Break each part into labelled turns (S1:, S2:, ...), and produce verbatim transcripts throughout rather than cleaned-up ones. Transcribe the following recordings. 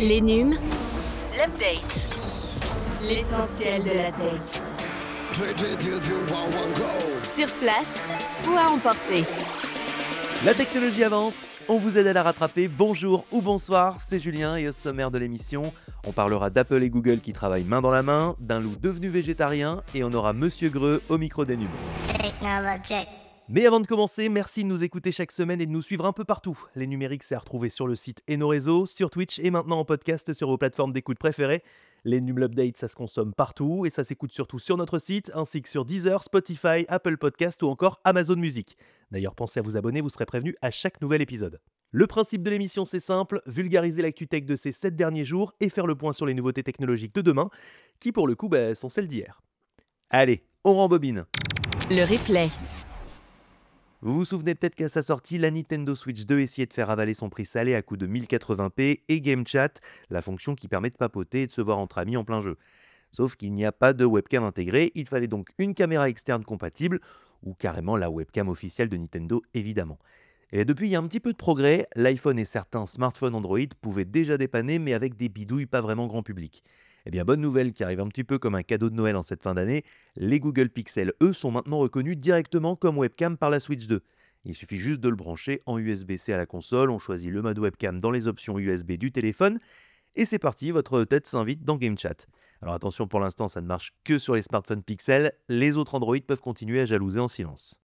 S1: Les N U M, l'update. L'essentiel de la tech. Sur place ou à emporter.
S2: La technologie avance, on vous aide à la rattraper. Bonjour ou bonsoir, c'est Julien et au sommaire de l'émission, on parlera d'Apple et Google qui travaillent main dans la main, d'un loup devenu végétarien et on aura Monsieur Greux au micro des N U M.
S3: Technologic.
S2: Mais avant de commencer, merci de nous écouter chaque semaine et de nous suivre un peu partout. Les numériques, c'est à retrouver sur le site et nos réseaux, sur Twitch et maintenant en podcast sur vos plateformes d'écoute préférées. Les N U M Update, ça se consomme partout et ça s'écoute surtout sur notre site ainsi que sur Deezer, Spotify, Apple Podcast ou encore Amazon Music. D'ailleurs, pensez à vous abonner, vous serez prévenus à chaque nouvel épisode. Le principe de l'émission, c'est simple, vulgariser l'actu tech de ces sept derniers jours et faire le point sur les nouveautés technologiques de demain, qui pour le coup bah, sont celles d'hier. Allez, on rembobine.
S1: Le replay.
S2: Vous vous souvenez peut-être qu'à sa sortie, la Nintendo Switch deux essayait de faire avaler son prix salé à coup de mille quatre-vingts p et Game Chat, la fonction qui permet de papoter et de se voir entre amis en plein jeu. Sauf qu'il n'y a pas de webcam intégrée, il fallait donc une caméra externe compatible, ou carrément la webcam officielle de Nintendo évidemment. Et depuis, il y a un petit peu de progrès, l'iPhone et certains smartphones Android pouvaient déjà dépanner mais avec des bidouilles pas vraiment grand public. Eh bien, bonne nouvelle qui arrive un petit peu comme un cadeau de Noël en cette fin d'année, les Google Pixel, eux, sont maintenant reconnus directement comme webcam par la Switch deux. Il suffit juste de le brancher en U S B-C à la console, on choisit le mode webcam dans les options U S B du téléphone, et c'est parti, votre tête s'invite dans Game Chat. Alors attention, pour l'instant, ça ne marche que sur les smartphones Pixel, les autres Android peuvent continuer à jalouser en silence.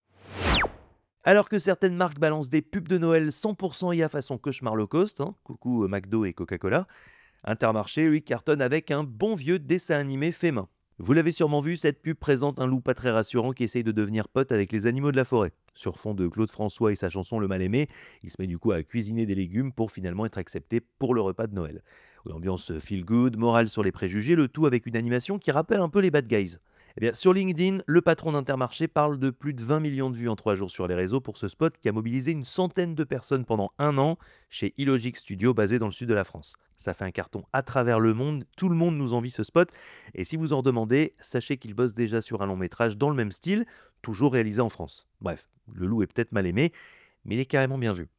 S2: Alors que certaines marques balancent des pubs de Noël cent pour cent I A façon cauchemar low cost, hein, coucou McDo et Coca-Cola, Intermarché, lui, cartonne avec un bon vieux dessin animé fait main. Vous l'avez sûrement vu, cette pub présente un loup pas très rassurant qui essaye de devenir pote avec les animaux de la forêt. Sur fond de Claude François et sa chanson Le Mal-Aimé, il se met du coup à cuisiner des légumes pour finalement être accepté pour le repas de Noël. Une ambiance feel good, morale sur les préjugés, le tout avec une animation qui rappelle un peu les Bad Guys. Eh bien, sur LinkedIn, le patron d'Intermarché parle de plus de vingt millions de vues en trois jours sur les réseaux pour ce spot qui a mobilisé une centaine de personnes pendant un an chez Illogic Studio basé dans le sud de la France. Ça fait un carton à travers le monde, tout le monde nous envie ce spot et si vous en redemandez, sachez qu'il bosse déjà sur un long métrage dans le même style, toujours réalisé en France. Bref, le loup est peut-être mal aimé, mais il est carrément bien vu.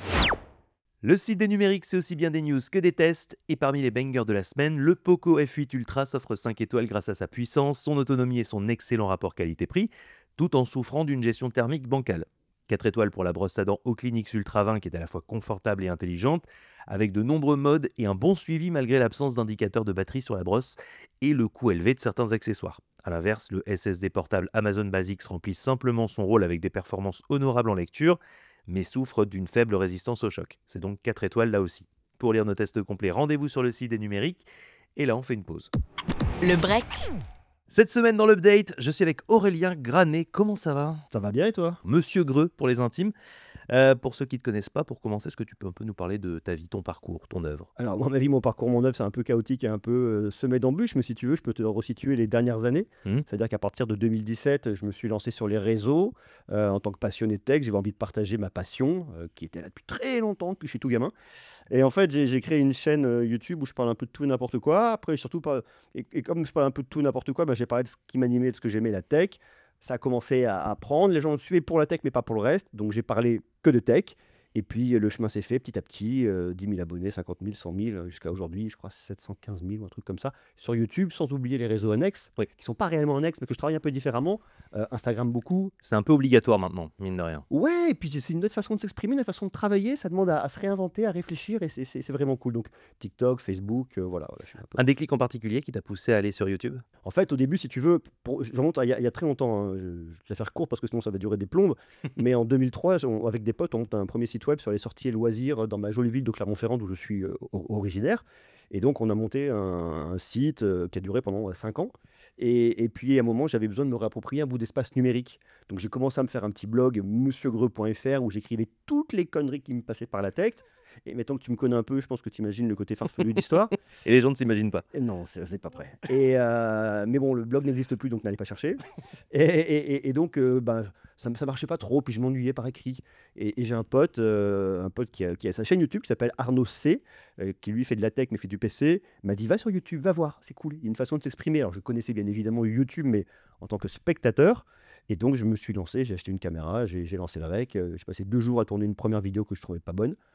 S2: Le site des numériques, c'est aussi bien des news que des tests, et parmi les bangers de la semaine, le Poco F huit Ultra s'offre cinq étoiles grâce à sa puissance, son autonomie et son excellent rapport qualité-prix, tout en souffrant d'une gestion thermique bancale. quatre étoiles pour la brosse à dents Oclinics Ultra vingt qui est à la fois confortable et intelligente, avec de nombreux modes et un bon suivi malgré l'absence d'indicateur de batterie sur la brosse et le coût élevé de certains accessoires. A l'inverse, le S S D portable Amazon Basics remplit simplement son rôle avec des performances honorables en lecture, mais souffre d'une faible résistance au choc. C'est donc quatre étoiles là aussi. Pour lire nos tests complets, rendez-vous sur le site des numériques. Et là, on fait une pause.
S1: Le break.
S2: Cette semaine dans l'update, je suis avec Aurélien Granet. Comment ça va ?
S4: Ça va bien et toi ?
S2: Monsieur Greux pour les intimes. Euh, pour ceux qui ne te connaissent pas, pour commencer, est-ce que tu peux un peu nous parler de ta vie, ton parcours, ton œuvre ?
S4: Alors, moi, ma vie, mon parcours, mon œuvre, c'est un peu chaotique et un peu euh, semé d'embûches, mais si tu veux, je peux te resituer les dernières années.
S2: Mmh.
S4: C'est-à-dire qu'à partir de deux mille dix-sept, je me suis lancé sur les réseaux euh, en tant que passionné de tech. J'avais envie de partager ma passion, euh, qui était là depuis très longtemps, depuis que je suis tout gamin. Et en fait, j'ai, j'ai créé une chaîne euh, YouTube où je parle un peu de tout et n'importe quoi. Après, surtout, pas... et, et comme je parle un peu de tout et n'importe quoi, bah, j'ai parlé de ce qui m'animait, de ce que j'aimais, la tech. Ça a commencé à, à prendre. Les gens me suivaient pour la tech, mais pas pour le reste. Donc, j'ai parlé que de tech. Et puis, euh, le chemin s'est fait petit à petit, euh, dix mille abonnés, cinquante mille, cent mille, euh, jusqu'à aujourd'hui, je crois sept cent quinze mille ou un truc comme ça, sur YouTube, sans oublier les réseaux annexes,
S2: Oui.
S4: qui ne sont pas réellement annexes, mais que je travaille un peu différemment. Euh, Instagram beaucoup.
S2: C'est un peu obligatoire maintenant, mine de rien.
S4: Ouais, et puis c'est une autre façon de s'exprimer, une autre façon de travailler, ça demande à, à se réinventer, à réfléchir, et c'est, c'est, c'est vraiment cool. Donc, TikTok, Facebook, euh, voilà. voilà, je suis un peu...
S2: Un déclic en particulier qui t'a poussé à aller sur YouTube ?
S4: En fait, au début, si tu veux, pour, je remonte à il y, a- il y a très longtemps, hein, je, je vais faire court parce que sinon ça va durer des plombes, mais en deux mille trois, on- avec des potes, on monte un premier site web sur les sorties et loisirs dans ma jolie ville de Clermont-Ferrand, d'où je suis euh, o- originaire. Et donc, on a monté un, un site euh, qui a duré pendant cinq ans. Et, et puis, à un moment, j'avais besoin de me réapproprier un bout d'espace numérique. Donc, j'ai commencé à me faire un petit blog, monsieurgreux point f r, où j'écrivais toutes les conneries qui me passaient par la tête. Et maintenant que tu me connais un peu, je pense que tu imagines le côté farfelu d'histoire.
S2: Et les gens ne s'imaginent pas.
S4: Et non, c'est, c'est pas prêt. Et euh, mais bon, le blog n'existe plus, donc n'allez pas chercher. Et, et- et- et donc, euh, ben, ça, ça marchait pas trop, puis je m'ennuyais par écrit. Et, et j'ai un pote, euh, un pote qui a, qui a sa chaîne YouTube qui s'appelle Arnaud C, euh, qui lui fait de la tech mais fait du P C. M'a dit va sur YouTube, va voir, c'est cool. Il y a une façon de s'exprimer. Alors je connaissais bien évidemment YouTube, mais en tant que spectateur. Et donc je me suis lancé, j'ai acheté une caméra, j'ai, j'ai lancé avec. euh, j'ai passé deux jours à tourner une première vidéo que je trouvais pas bonne.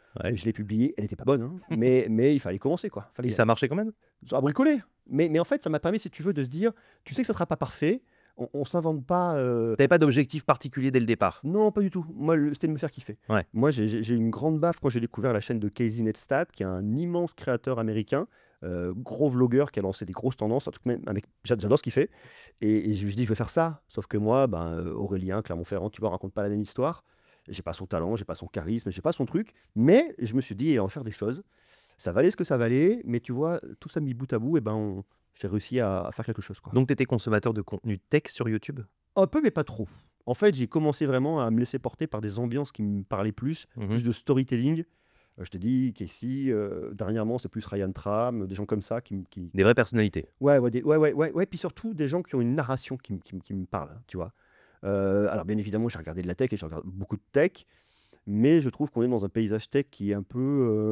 S2: Ouais.
S4: Je l'ai publiée, elle n'était pas bonne, hein, mais, mais il fallait commencer, quoi.
S2: Et
S4: Fallait
S2: ça marchait quand même?
S4: ça a bricolé. Mais, mais en fait, ça m'a permis, si tu veux, de se dire, tu sais que ça ne sera pas parfait, on ne s'invente pas. euh,
S2: T'avais pas d'objectif particulier dès le départ?
S4: Non, pas du tout. Moi, le- c'était de me faire kiffer.
S2: Ouais.
S4: Moi, j'ai j'ai- j'ai eu une grande baffe quand j'ai découvert la chaîne de Casey Neistat, qui est un immense créateur américain, euh, gros vlogueur qui a lancé des grosses tendances. En tout cas, même un mec- j'a- j'adore ce qu'il fait. Et, et je lui ai dit, je veux faire ça. Sauf que moi, ben, euh, Aurélien, Clermont-Ferrand, tu vois, raconte pas la même histoire. J'ai pas son talent, j'ai pas son charisme, j'ai pas son truc. Mais je me suis dit, il va en faire des choses. Ça valait ce que ça valait. Mais tu vois, tout ça mis bout à bout, et ben, on- j'ai réussi à, à faire quelque chose, quoi.
S2: Donc t'étais consommateur de contenu tech sur YouTube?
S4: Un peu, mais pas trop. En fait, j'ai commencé vraiment à me laisser porter par des ambiances qui me parlaient plus,
S2: Mhm.
S4: plus de storytelling. Euh, je te dis, Casey, euh, dernièrement, c'est plus Ryan Tram, des gens comme ça qui, me- qui...
S2: Des vraies personnalités.
S4: Ouais, ouais, des- ouais, ouais, ouais, ouais, puis surtout des gens qui ont une narration qui, me- qui, me- qui me parle, tu vois. Euh, alors, bien évidemment, j'ai regardé de la tech et je regarde beaucoup de tech, mais je trouve qu'on est dans un paysage tech qui est un peu,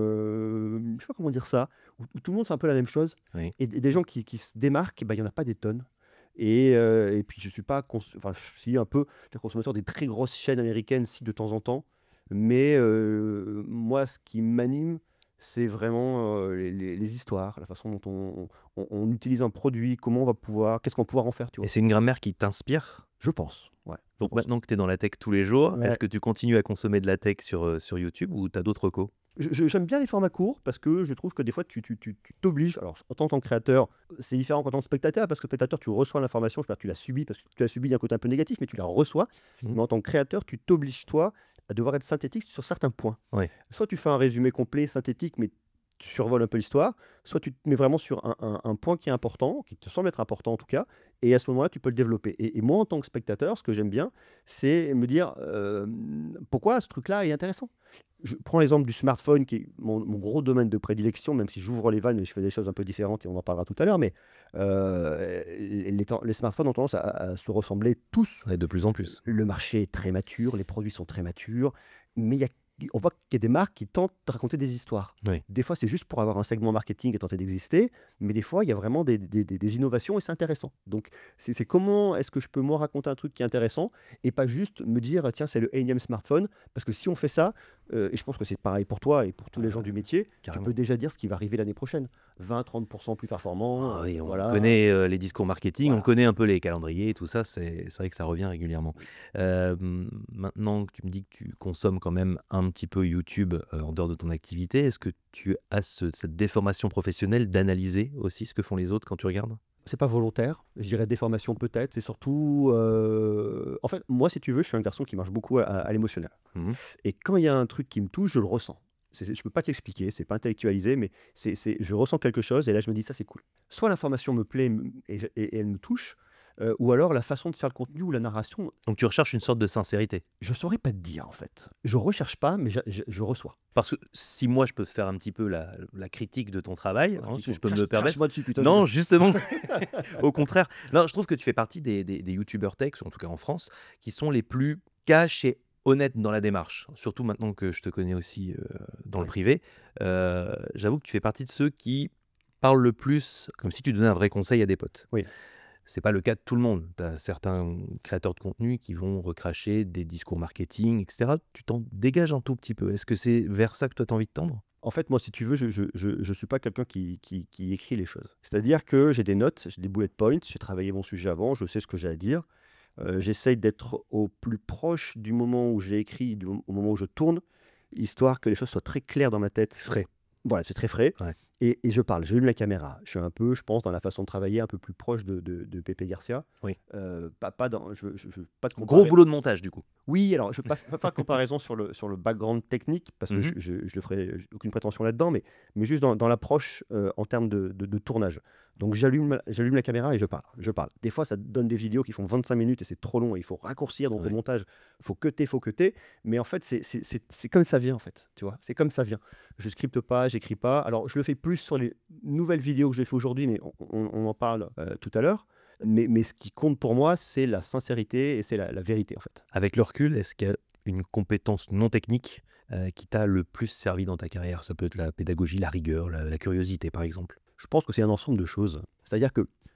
S4: euh, je sais pas comment dire ça, où, où tout le monde c'est un peu la même chose.
S2: Oui.
S4: Et, des des gens qui, qui se démarquent, bah, il n'y en a pas des tonnes. Et, euh, et puis je suis pas, cons- enfin, si un peu, je suis un consommateur des très grosses chaînes américaines, si de temps en temps. Mais euh, moi, ce qui m'anime, c'est vraiment euh, les, les- les histoires, la façon dont on, on- on utilise un produit, comment on va pouvoir, qu'est-ce qu'on va pouvoir en faire, tu
S2: Et
S4: vois.
S2: c'est une grammaire qui t'inspire?
S4: Je pense, ouais. je
S2: Donc
S4: pense.
S2: maintenant que tu es dans la tech tous les jours,
S4: Ouais.
S2: est-ce que tu continues à consommer de la tech sur, euh, sur YouTube ou tu as d'autres recos?
S4: Je- je- J'aime bien les formats courts parce que je trouve que des fois tu tu- tu- tu t'obliges. Alors, en tant que créateur, c'est différent qu'en tant que spectateur parce que spectateur, tu reçois l'information, je sais pas, tu l'as subie parce que tu l'as subie d'un côté un peu négatif, mais tu la reçois.
S2: Mhm.
S4: Mais en tant que créateur, tu t'obliges, toi, à devoir être synthétique sur certains points.
S2: Ouais.
S4: Soit tu fais un résumé complet, synthétique, mais tu survoles un peu l'histoire, soit tu te mets vraiment sur un, un- un point qui est important, qui te semble être important en tout cas, et à ce moment-là, tu peux le développer. Et, et moi, en tant que spectateur, ce que j'aime bien, c'est me dire euh, pourquoi ce truc-là est intéressant. Je prends l'exemple du smartphone, qui est mon, mon gros domaine de prédilection, même si j'ouvre les vannes et je fais des choses un peu différentes, et on en parlera tout à l'heure, mais euh, les, les ten- les smartphones ont tendance à, à se ressembler tous.
S2: Et de plus en plus.
S4: Le marché est très mature, les produits sont très matures, mais il y a- on voit qu'il y a des marques qui tentent de raconter des histoires.
S2: Oui.
S4: Des fois, c'est juste pour avoir un segment marketing et tenter d'exister, mais des fois, il y a vraiment des, des- des- des innovations et c'est intéressant. Donc, c'est c'est comment est-ce que je peux moi raconter un truc qui est intéressant et pas juste me dire, tiens, c'est le énième smartphone, parce que si on fait ça, euh, et je pense que c'est pareil pour toi et pour tous les gens du métier,
S2: carrément.
S4: tu peux déjà dire ce qui va arriver l'année prochaine. vingt à trente pour cent plus performant.
S2: Ah oui,
S4: euh,
S2: on
S4: voilà.
S2: connaît euh, les discours marketing,
S4: Voilà.
S2: on connaît un peu les calendriers et tout ça, c'est c'est vrai que ça revient régulièrement. Euh, maintenant que tu me dis que tu consommes quand même un petit peu YouTube euh, en dehors de ton activité, est-ce que tu as ce- cette déformation professionnelle d'analyser aussi ce que font les autres quand tu regardes?
S4: C'est pas volontaire, je dirais déformation peut-être, c'est surtout... euh, En fait, moi, si tu veux, je suis un garçon qui marche beaucoup à, à l'émotionnel.
S2: Mhm.
S4: Et quand il y a un truc qui me touche, je le ressens. C'est- c'est- je peux pas t'expliquer, c'est pas intellectualisé, mais c'est, c'est- je ressens quelque chose et là, je me dis, ça, c'est cool. Soit l'information me plaît m- et, je- et- et elle me touche, euh, ou alors la façon de faire le contenu ou la narration,
S2: Donc tu recherches une sorte de sincérité.
S4: je saurais pas te dire, en fait. Je recherche pas, mais je, je- je reçois.
S2: Parce que si moi je peux faire un petit peu la, la critique de ton travail, hein, si je peux me le
S4: Crache-
S2: permettre.
S4: crache-moi dessus, putain,
S2: Non,
S4: je-
S2: justement, au contraire. Non, je trouve que tu fais partie des, des, des youtubeurs tech, en tout cas en France, qui sont les plus cash et honnêtes dans la démarche. Surtout maintenant que je te connais aussi euh, dans le
S4: Oui.
S2: privé. Euh, J'avoue que tu fais partie de ceux qui parlent le plus comme si tu donnais un vrai conseil à des potes.
S4: Oui.
S2: C'est pas le cas de tout le monde. Tu as certains créateurs de contenu qui vont recracher des discours marketing, et cetera. Tu t'en dégages un tout petit peu. Est-ce que c'est vers ça que toi tu as envie de tendre?
S4: En fait, moi, si tu veux, je je, je, je suis pas quelqu'un qui, qui, qui écrit les choses. C'est-à-dire que j'ai des notes, j'ai des bullet points, j'ai travaillé mon sujet avant, je sais ce que j'ai à dire. Euh, J'essaye d'être au plus proche du moment où j'ai écrit, du, au moment où je tourne, histoire que les choses soient très claires dans ma tête.
S2: Frais.
S4: Voilà, c'est très frais.
S2: Ouais.
S4: Et, et je parle, j'allume la caméra. Je suis un peu, je pense, dans la façon de travailler un peu plus proche de, de, de Pépé Garcia.
S2: Oui.
S4: Euh, pas, pas dans, je, je, je- pas de
S2: Gros
S4: compara-
S2: boulot de montage du coup.
S4: Oui, alors je ne vais pas, pas faire de comparaison sur le, sur le background technique, parce que
S2: Mhm.
S4: je, je, je le ferai, j'ai aucune prétention là-dedans, mais, mais juste dans, dans l'approche euh, en termes de, de, de tournage. Donc j'allume j'allume la caméra et je parle. Je parle. Des fois, ça donne des vidéos qui font vingt-cinq minutes et c'est trop long et il faut raccourcir dans
S2: Ouais.
S4: le montage. Il faut cutter, il faut cutter. Mais en fait, c'est c'est- c'est- c'est comme ça vient, en fait. Tu vois, c'est comme ça vient. Je scripte pas, j'écris pas. Alors, je le fais plus sur les nouvelles vidéos que j'ai fait aujourd'hui, mais on, on- on en parle euh, tout à l'heure. Mais, mais ce qui compte pour moi, c'est la sincérité et c'est la, la vérité, en fait.
S2: Avec le recul, est-ce qu'il y a une compétence non technique euh, qui t'a le plus servi dans ta carrière? Ça peut être la pédagogie, la rigueur, la, la curiosité par exemple.
S4: Je pense que c'est un ensemble de choses. C'est-à-dire que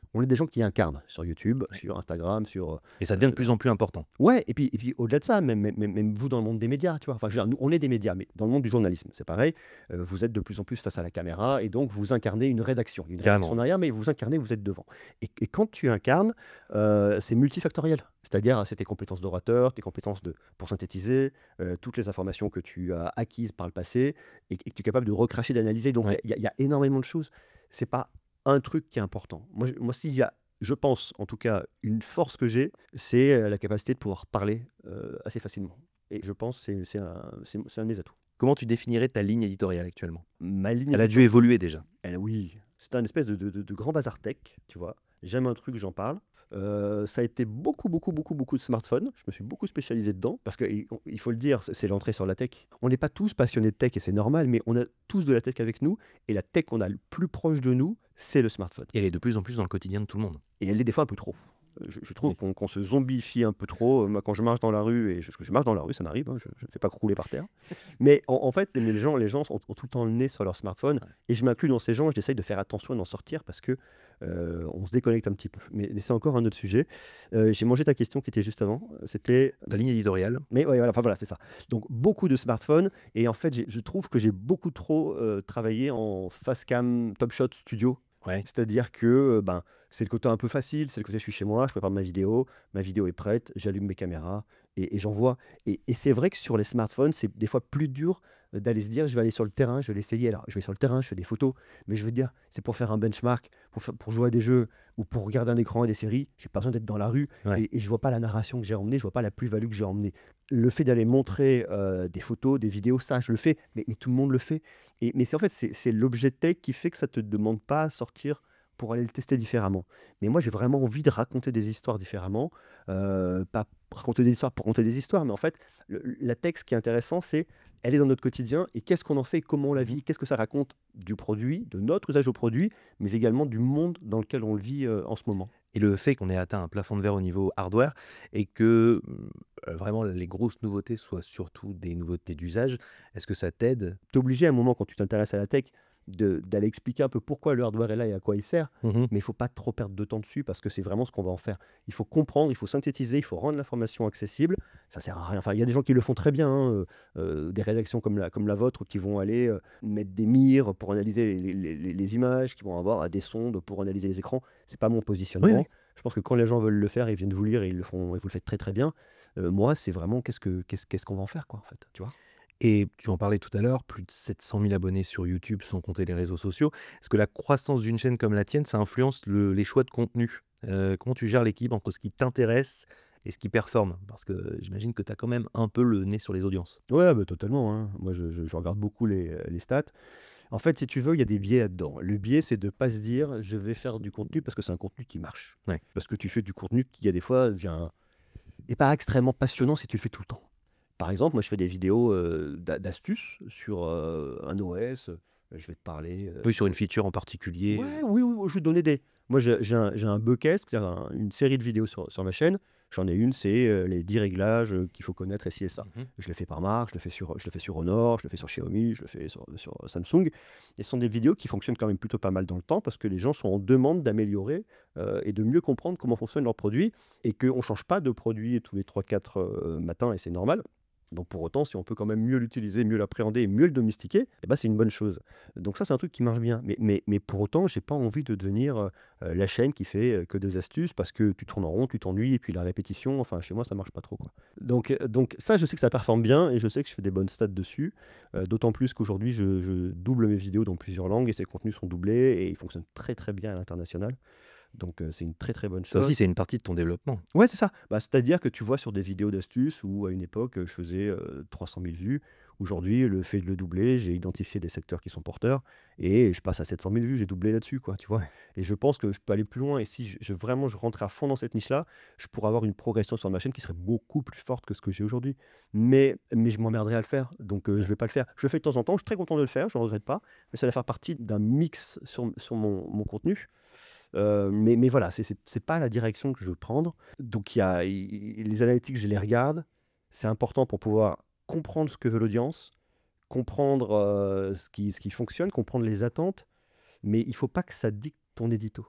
S4: On est des gens qui incarnent sur YouTube,
S2: Ouais.
S4: sur Instagram, sur... euh,
S2: Et ça devient de plus en plus important.
S4: Ouais, et puis, et puis au-delà de ça, même, même, même- même vous dans le monde des médias, tu vois. Enfin, je veux dire, nous, on est des médias, mais dans le monde du journalisme, c'est pareil. Euh, vous êtes de plus en plus face à la caméra, et donc vous incarnez une rédaction. Il y a une
S2: Carrément.
S4: rédaction derrière, mais vous incarnez, vous êtes devant. Et, et quand tu incarnes, euh, c'est multifactoriel. C'est-à-dire, c'est tes compétences d'orateur, tes compétences de, pour synthétiser, euh, toutes les informations que tu as acquises par le passé, et, et que tu es capable de recracher, d'analyser. Donc, il
S2: Ouais.
S4: y, a- il y a énormément de choses. C'est pas un truc qui est important. Moi, je- moi s'il y a, je pense, en tout cas, une force que j'ai, c'est euh, la capacité de pouvoir parler euh, assez facilement. Et je pense que c'est c'est un, c'est- c'est un de mes atouts.
S2: Comment tu définirais ta ligne éditoriale actuellement?
S4: Ma ligne
S2: Elle a dû
S4: éditoriale,
S2: évoluer déjà.
S4: elle, oui, c'est un espèce de, de- de- de grand bazar tech, tu vois. J'aime un truc, j'en parle. Euh, ça a été beaucoup, beaucoup, beaucoup, beaucoup de smartphones. Je me suis beaucoup spécialisé dedans parce qu'il il faut le dire, c'est c'est l'entrée sur la tech. On n'est pas tous passionnés de tech et c'est normal, mais on a tous de la tech avec nous. Et la tech qu'on a le plus proche de nous, c'est le smartphone.
S2: Et elle est de plus en plus dans le quotidien de tout le monde.
S4: Et elle l'est des fois un peu trop. Euh, Je, je trouve
S2: Oui.
S4: qu'on qu'on se zombifie un peu trop. Euh, Moi, quand je marche dans la rue, et je, je marche dans la rue, ça m'arrive, hein, je ne fais pas crouler par terre. Mais en, en fait, les gens, les gens ont, ont tout le temps le nez sur leur smartphone.
S2: Ouais.
S4: Et je m'inclus dans ces gens, et j'essaye de faire attention et d'en sortir parce que euh, on se déconnecte un petit peu. Mais, mais c'est encore un autre sujet. Euh, J'ai mangé ta question qui était juste avant. C'était...
S2: Ta ligne éditoriale,
S4: Mais ouais, voilà, enfin voilà, c'est ça. Donc beaucoup de smartphones. Et en fait, j'ai- je trouve que j'ai beaucoup trop euh, travaillé en face cam, top shot studio.
S2: ouais.
S4: C'est-à-dire que euh, ben, c'est le côté un peu facile, c'est le côté je suis chez moi, je prépare ma vidéo, ma vidéo est prête, j'allume mes caméras et, et j'envoie. Et, et c'est vrai que sur les smartphones, c'est des fois plus dur euh, d'aller se dire je vais aller sur le terrain, je vais l'essayer. Alors je vais sur le terrain, je fais des photos, mais je veux dire, c'est pour faire un benchmark, pour, faire- pour jouer à des jeux ou pour regarder un écran et des séries, j'ai pas besoin d'être dans la rue
S2: Ouais.
S4: et, et je vois pas la narration que j'ai emmenée, je vois pas la plus-value que j'ai emmenée. Le fait d'aller montrer euh, des photos, des vidéos, ça je le fais, mais, mais tout le monde le fait. Et, mais c'est en fait, c'est c'est l'objet tech qui fait que ça te demande pas à sortir pour aller le tester différemment. Mais moi, j'ai vraiment envie de raconter des histoires différemment. Euh, pas raconter des histoires pour raconter des histoires, mais en fait, le- la texte qui est intéressant, c'est elle est dans notre quotidien et qu'est-ce qu'on en fait, comment on la vit, qu'est-ce que ça raconte du produit, de notre usage au produit, mais également du monde dans lequel on le vit euh, en ce moment.
S2: Et le fait qu'on ait atteint un plafond de verre au niveau hardware et que euh, vraiment les grosses nouveautés soient surtout des nouveautés d'usage, est-ce que ça t'aide?
S4: Tu es obligé à un moment, quand tu t'intéresses à la tech, de- d'aller expliquer un peu pourquoi le hardware est là et à quoi il sert.
S2: Mhm.
S4: Mais il faut pas trop perdre de temps dessus parce que c'est vraiment ce qu'on va en faire. Il faut comprendre, il faut synthétiser, il faut rendre l'information accessible. Ça sert à rien. Enfin, il y a des gens qui le font très bien, hein, euh, euh, des rédactions comme la, comme la vôtre qui vont aller euh, mettre des mires pour analyser les, les- les- les images, qui vont avoir euh, des sondes pour analyser les écrans. C'est pas mon positionnement.
S2: Oui, oui.
S4: Je pense que quand les gens veulent le faire, ils viennent vous lire et ils le font, et vous le faites très très bien. Euh, moi, c'est vraiment qu'est-ce que qu'est-ce qu'est-ce qu'on va en faire, quoi, en fait. Tu vois.
S2: Et tu en parlais tout à l'heure, plus de sept cent mille abonnés sur YouTube sans compter les réseaux sociaux. Est-ce que la croissance d'une chaîne comme la tienne, ça influence le- les choix de contenu? Euh, comment tu gères l'équilibre entre ce qui t'intéresse et ce qui performe? Parce que j'imagine que tu as quand même un peu le nez sur les audiences.
S4: Ouais, bah, totalement, hein. Moi, je, je- je regarde beaucoup les, les stats. En fait, si tu veux, il y a des biais là-dedans. Le biais, c'est de ne pas se dire, je vais faire du contenu parce que c'est un contenu qui marche.
S2: Ouais.
S4: Parce que tu fais du contenu qui, a des fois, devient et pas extrêmement passionnant si tu le fais tout le temps. Par exemple, moi, je fais des vidéos euh, d'a- d'astuces sur euh, un O S. euh, Je vais te parler. euh,
S2: Oui, sur une feature en particulier.
S4: Ouais, oui, oui, oui, je vais te donner des. Moi, j'ai j'ai un, j'ai un bucket, c'est-à-dire un- une série de vidéos sur, sur ma chaîne. J'en ai une, c'est euh, les dix réglages euh, qu'il faut connaître, et ci et ça.
S2: Mhm.
S4: Je le fais par marque, je le fais sur, je le fais sur Honor, je le fais sur Xiaomi, je le fais sur, sur Samsung. Et ce sont des vidéos qui fonctionnent quand même plutôt pas mal dans le temps parce que les gens sont en demande d'améliorer euh, et de mieux comprendre comment fonctionnent leurs produits et qu'on ne change pas de produit tous les trois quatre euh, matins et c'est normal. Donc pour autant, si on peut quand même mieux l'utiliser, mieux l'appréhender et mieux le domestiquer, eh ben, c'est une bonne chose. Donc ça, c'est un truc qui marche bien. Mais, mais, mais pour autant, j'ai pas envie de devenir euh, euh, la chaîne qui fait euh, que des astuces parce que tu tournes en rond, tu t'ennuies et puis la répétition, enfin chez moi, ça marche pas trop, quoi. Donc, euh, donc ça, je sais que ça performe bien et je sais que je fais des bonnes stats dessus. Euh, d'autant plus qu'aujourd'hui, je, je double mes vidéos dans plusieurs langues et ces contenus sont doublés et ils fonctionnent très très bien à l'international. Donc euh, c'est une très très bonne
S2: Ça
S4: chose.
S2: aussi, c'est une partie de ton développement.
S4: Ouais, c'est ça. Bah, c'est-à-dire que tu vois sur des vidéos d'astuces où à une époque euh, je faisais euh, trois cent mille vues. Aujourd'hui, le fait de le doubler, j'ai identifié des secteurs qui sont porteurs et je passe à sept cent mille vues. J'ai doublé là-dessus, quoi, tu vois. Et je pense que je peux aller plus loin. Et si je, je- vraiment je rentrais à fond dans cette niche-là, je pourrais avoir une progression sur ma chaîne qui serait beaucoup plus forte que ce que j'ai aujourd'hui. Mais, mais je m'emmerderais à le faire. Donc euh, je vais pas le faire. Je le fais de temps en temps. Je suis très content de le faire. Je ne regrette pas. Mais ça va faire partie d'un mix sur, sur mon, mon contenu. Euh, mais, mais voilà, c'est c'est c'est pas la direction que je veux prendre. Donc il y a il- les analytics, je les regarde. C'est important pour pouvoir comprendre ce que veut l'audience, comprendre euh, ce qui, ce qui fonctionne, comprendre les attentes. Mais il faut pas que ça dicte ton édito.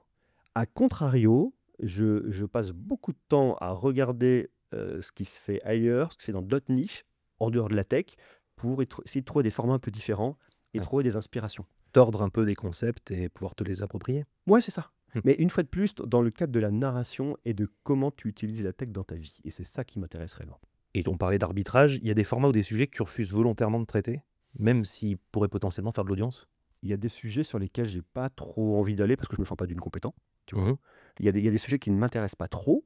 S4: À contrario, je, je passe beaucoup de temps à regarder euh, ce qui se fait ailleurs, ce qui se fait dans d'autres niches, en dehors de la tech, pour être- essayer de trouver des formats un peu différents et
S2: Ouais.
S4: trouver des inspirations.
S2: Tordre un peu des concepts et pouvoir te les approprier.
S4: Ouais, c'est ça.
S2: Hmm.
S4: Mais une fois de plus, dans le cadre de la narration et de comment tu utilises la tech dans ta vie. Et c'est ça qui m'intéresse réellement.
S2: Et on parlait d'arbitrage, il y a des formats ou des sujets que tu refuses volontairement de traiter, même s'ils pourraient potentiellement faire de l'audience.
S4: Il y a des sujets sur lesquels j'ai pas trop envie d'aller parce que je me sens pas d'une compétent. Tu vois.
S2: Mhm.
S4: Il y a des, il y a des sujets qui ne m'intéressent pas trop.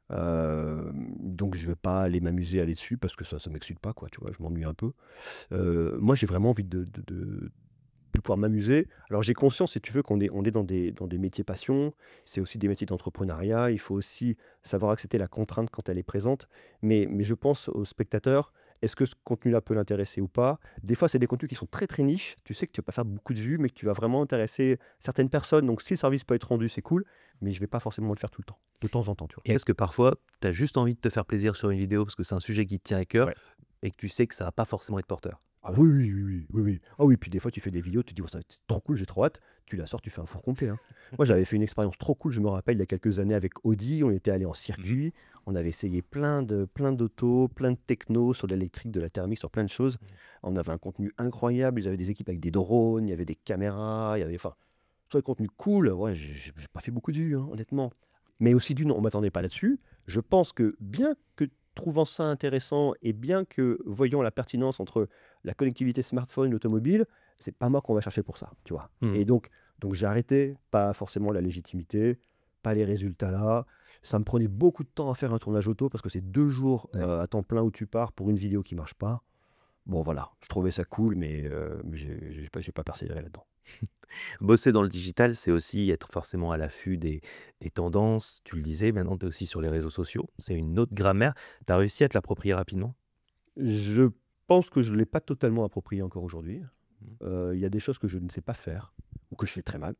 S4: euh, donc je vais pas aller m'amuser à aller dessus parce que ça ça m'excite pas, quoi, tu vois, je m'ennuie un peu. Euh, moi j'ai vraiment envie de, de, de- de pouvoir m'amuser. Alors j'ai conscience, si tu veux, qu'on est, on est dans des, dans des métiers passion, c'est aussi des métiers d'entrepreneuriat, il faut aussi savoir accepter la contrainte quand elle est présente, mais, mais je pense aux spectateurs, est-ce que ce contenu-là peut l'intéresser ou pas? Des fois, c'est des contenus qui sont très très niches, tu sais que tu vas pas faire beaucoup de vues, mais que tu vas vraiment intéresser certaines personnes, donc si le service peut être rendu, c'est cool, mais je vais pas forcément le faire tout le temps, de temps en temps, tu vois.
S2: Et est-ce que parfois, tu as juste envie de te faire plaisir sur une vidéo parce que c'est un sujet qui te tient à cœur
S4: Ouais.
S2: et que tu sais que ça va pas forcément être porteur?
S4: Ah oui, oui, oui, oui, oui, oui. Ah oui, puis des fois, tu fais des vidéos, tu te dis, oh, ça va être trop cool, j'ai trop hâte. Tu la sors, tu fais un four complet, hein. Moi, j'avais fait une expérience trop cool, je me rappelle, il y a quelques années avec Audi. On était allé en circuit, on avait essayé plein de, plein d'autos, plein de techno sur l'électrique, de la thermique, sur plein de choses. On avait un contenu incroyable, ils avaient des équipes avec des drones, il y avait des caméras, il y avait, enfin, sur le contenu cool. Ouais, j'ai j'ai- j'ai pas fait beaucoup de vues, hein, honnêtement. Mais aussi d'une, on m'attendait pas là-dessus. Je pense que bien que trouvant ça intéressant et bien que voyant la pertinence entre la connectivité smartphone, l'automobile, c'est pas moi qu'on va chercher pour ça, tu vois.
S2: Mhm.
S4: Et donc, donc j'ai arrêté, pas forcément la légitimité, pas les résultats là. Ça me prenait beaucoup de temps à faire un tournage auto parce que c'est deux jours
S2: Ouais.
S4: euh, à temps plein où tu pars pour une vidéo qui marche pas. Bon voilà, je trouvais ça cool, mais, euh, mais j'ai j'ai pas, j'ai pas persévéré là-dedans.
S2: Bosser dans le digital, c'est aussi être forcément à l'affût des, des tendances. Tu le disais, maintenant tu es aussi sur les réseaux sociaux. C'est une autre grammaire. Tu as réussi à te l'approprier rapidement?
S4: Je pense que je ne l'ai pas totalement approprié encore aujourd'hui.
S2: Mhm.
S4: Euh, Il y a des choses que je ne sais pas faire ou que je fais très mal.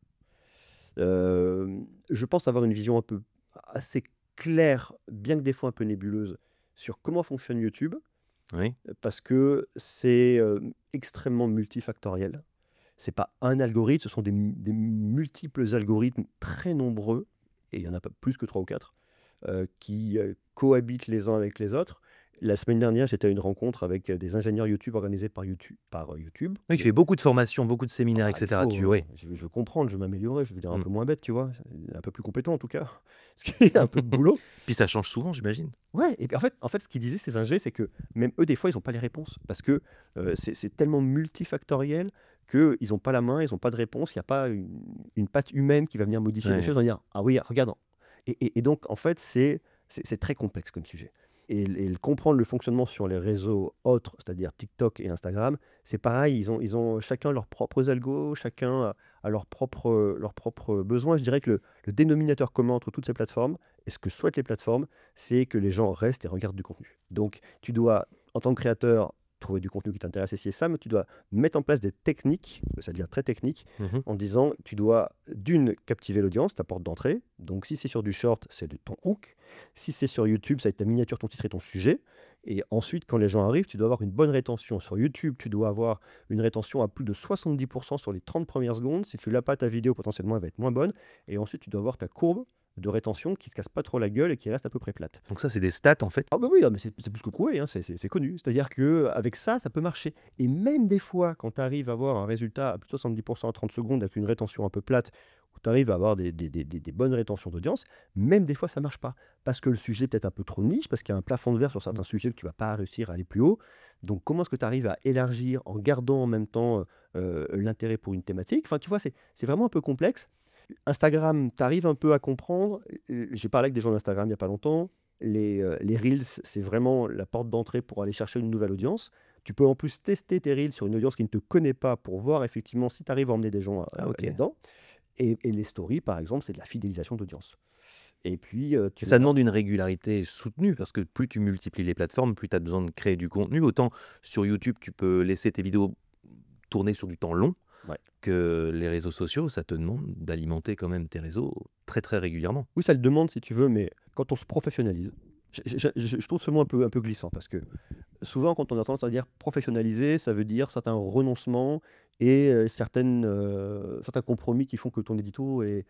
S4: Euh, je pense avoir une vision un peu assez claire, bien que des fois un peu nébuleuse, sur comment fonctionne YouTube,
S2: Oui.
S4: parce que c'est euh, extrêmement multifactoriel. C'est pas un algorithme, ce sont des, mu- des multiples algorithmes très nombreux, et il y en a pas plus que trois ou quatre, euh, qui euh, cohabitent les uns avec les autres. La semaine dernière, j'étais à une rencontre avec euh, des ingénieurs YouTube organisés par YouTube. Par euh, YouTube.
S2: Oui, tu fais beaucoup de formations, beaucoup de séminaires,
S4: Ah, il
S2: et cetera.
S4: faut,
S2: Tu,
S4: hein.
S2: oui.
S4: Je, veux je veux comprendre, je veux m'améliorer, je veux devenir un
S2: Mm.
S4: peu moins bête, tu vois, un peu plus compétent en tout cas, parce qu'il y a un peu de boulot.
S2: Puis ça change souvent, j'imagine.
S4: Ouais, et puis en fait, en fait, ce qu'ils disaient, ces ingés, c'est que même eux, des fois, ils n'ont pas les réponses, parce que euh, c'est c'est tellement multifactoriel qu'ils n'ont pas la main, ils n'ont pas de réponse, il n'y a pas une, une patte humaine qui va venir modifier les
S2: Ouais.
S4: choses, on va dire, ah oui, regarde. Et, et- et donc, en fait, c'est c'est- c'est très complexe comme sujet. Et, et le comprendre le fonctionnement sur les réseaux autres, c'est-à-dire TikTok et Instagram, c'est pareil, ils ont, ils ont chacun leurs propres algos, chacun a, a leurs propres, leurs propres besoins. Je dirais que le, le dénominateur commun entre toutes ces plateformes, et ce que souhaitent les plateformes, c'est que les gens restent et regardent du contenu. Donc, tu dois, en tant que créateur, trouver du contenu qui t'intéresse et ci et ça, mais tu dois mettre en place des techniques, ça devient très technique,
S2: Mhm.
S4: en disant tu dois, d'une, captiver l'audience, ta porte d'entrée. Donc, si c'est sur du short, c'est de ton hook. Si c'est sur YouTube, ça va être ta miniature, ton titre et ton sujet. Et ensuite, quand les gens arrivent, tu dois avoir une bonne rétention. Sur YouTube, tu dois avoir une rétention à plus de soixante-dix pour cent sur les trente premières secondes. Si tu l'as pas, ta vidéo, potentiellement, elle va être moins bonne. Et ensuite, tu dois avoir ta courbe de rétention qui se casse pas trop la gueule et qui reste à peu près plate.
S2: Donc ça, c'est des stats, en fait.
S4: Ah bah oui, ah mais c'est c'est plus que prouvé, hein, c'est c'est- c'est connu. C'est-à-dire qu'avec ça, ça peut marcher. Et même des fois, quand tu arrives à avoir un résultat à plus de soixante-dix pour cent à trente secondes avec une rétention un peu plate, où tu arrives à avoir des, des- des- des- des bonnes rétentions d'audience, même des fois, ça marche pas. Parce que le sujet est peut-être un peu trop niche, parce qu'il y a un plafond de verre sur certains sujets que tu vas pas réussir à aller plus haut. Donc, comment est-ce que tu arrives à élargir en gardant en même temps euh, l'intérêt pour une thématique? Enfin, tu vois, c'est c'est vraiment un peu complexe. Instagram, tu arrives un peu à comprendre. Euh, J'ai parlé avec des gens d'Instagram il n'y a pas longtemps. Les, euh, les Reels, c'est vraiment la porte d'entrée pour aller chercher une nouvelle audience. Tu peux en plus tester tes Reels sur une audience qui ne te connaît pas pour voir effectivement si tu arrives à emmener des gens euh,
S2: Ah, ok.
S4: là-dedans. Et, et les stories, par exemple, c'est de la fidélisation d'audience. Et puis, euh, tu
S2: Ça
S4: vas-
S2: demande une régularité soutenue parce que plus tu multiplies les plateformes, plus tu as besoin de créer du contenu. Autant sur YouTube, tu peux laisser tes vidéos tourner sur du temps long,
S4: Ouais.
S2: que les réseaux sociaux, ça te demande d'alimenter quand même tes réseaux très très régulièrement.
S4: Oui, ça le demande si tu veux, mais quand on se professionnalise, je, je- je- je trouve ce mot un peu, un peu glissant parce que souvent, quand on a tendance à dire professionnaliser, ça veut dire certains renoncements et heu, certaines, heu, certains compromis qui font que ton édito est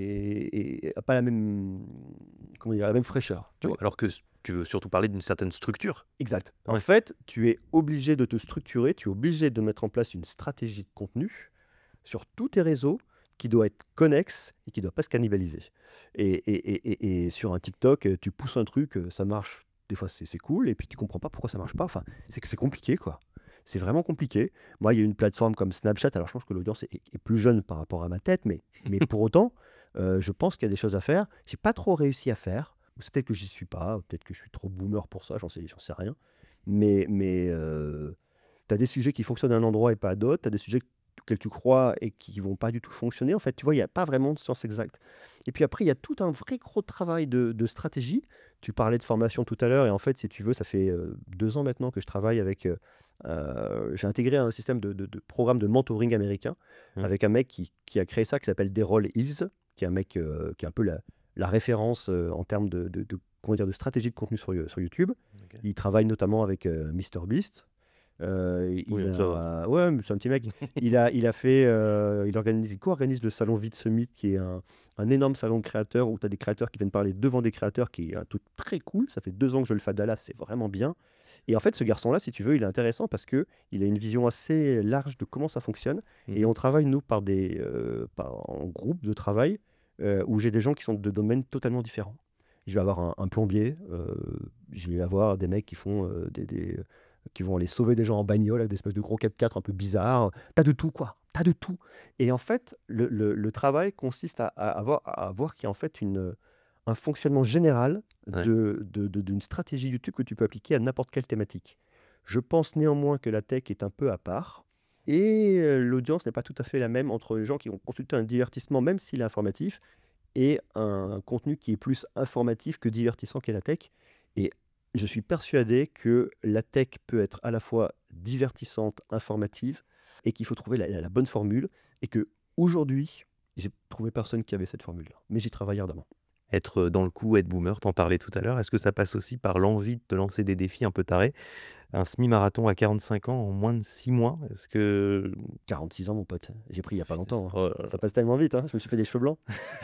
S4: est est a pas la même, comment dire? La même fraîcheur, tu
S2: Oui,
S4: vois?
S2: alors que s tu veux surtout parler d'une certaine structure.
S4: Exact. En
S2: Ouais.
S4: fait, tu es obligé de te structurer, tu es obligé de mettre en place une stratégie de contenu sur tous tes réseaux qui doit être connexe et qui doit pas se cannibaliser. Et et et et et sur un TikTok, heu, tu pousses un truc, heu, ça marche, des fois c'est c'est cool et puis tu comprends pas pourquoi ça marche pas. Enfin, c'est que c'est compliqué, quoi. C'est vraiment compliqué. Moi, il y a une plateforme comme Snapchat, alors je pense que l'audience est est plus jeune par rapport à ma tête, mais mais pour autant, heu, je pense qu'il y a des choses à faire. J'ai pas trop réussi à faire. C'est peut-être que j'y suis pas, peut-être que je suis trop boomer pour ça, j'en sais j'en sais rien. Mais mais heu, tu as des sujets qui fonctionnent à un endroit et pas à d'autres. Tu as des sujets auxquels tu crois et qui vont pas du tout fonctionner. En fait, tu vois, il y a pas vraiment de science exacte. Et puis après, il y a tout un vrai gros travail de de stratégie. Tu parlais de formation tout à l'heure et en fait, si tu veux, ça fait, heu, deux ans maintenant que je travaille avec, heu heu, j'ai intégré un système de de de programme de mentoring américain
S2: Mmh.
S4: avec un mec qui qui a créé ça, qui s'appelle Derol Eves, qui est un mec, heu, qui est un peu la la référence, heu, en termes de de de comment dire? De stratégie de contenu sur You sur YouTube.
S2: OK.
S4: Il travaille notamment avec, heu, MrBeast. Heu,
S2: Oui,
S4: il
S2: ça va.
S4: a ouais, mais c'est un petit mec. Il a il a fait, heu, il organise il co-organise le salon Vid Summit qui est un un énorme salon de créateurs où tu as des créateurs qui viennent parler devant des créateurs, qui est un truc très cool. Ça fait deux ans que je le fais à Dallas, c'est vraiment bien. Et en fait, ce garçon-là, si tu veux, il est intéressant parce que il a une vision assez large de comment ça fonctionne et
S2: Mmh.
S4: on travaille nous par des, heu, par en groupe de travail, heu, où j'ai des gens qui sont de domaines totalement différents. Je vais avoir un un plombier, heu, je vais avoir des mecs qui font, heu, des des qui vont aller sauver des gens en bagnole avec des espèces de gros quatre-quatre un peu bizarres. T'as de tout, quoi. T'as de tout. Et en fait, le, le- le travail consiste à, à avoir, à avoir qu'il y a en fait une, un fonctionnement général
S2: Ouais.
S4: de, de- de- d'une stratégie YouTube que tu peux appliquer à n'importe quelle thématique. Je pense néanmoins que la tech est un peu à part. Et euh, l'audience n'est pas tout à fait la même entre les gens qui vont consulter un divertissement, même s'il est informatif, et un contenu qui est plus informatif que divertissant qu'est la tech. Et je suis persuadé que la tech peut être à la fois divertissante, informative, et qu'il faut trouver la, la- la bonne formule, et que aujourd'hui, j'ai trouvé personne qui avait cette formule-là. Mais j'y travaille ardemment.
S2: Être dans le coup, être boomer, t'en parlais tout à l'heure. Est-ce que ça passe aussi par l'envie de te lancer des défis un peu tarés? Un semi-marathon à quarante-cinq ans en moins de six mois, est-ce que
S4: quarante-six ans, mon pote. J'ai pris il n'y a pas longtemps, hein.
S2: oh là
S4: Ça
S2: là.
S4: passe tellement vite, hein. Je me suis fait des cheveux blancs.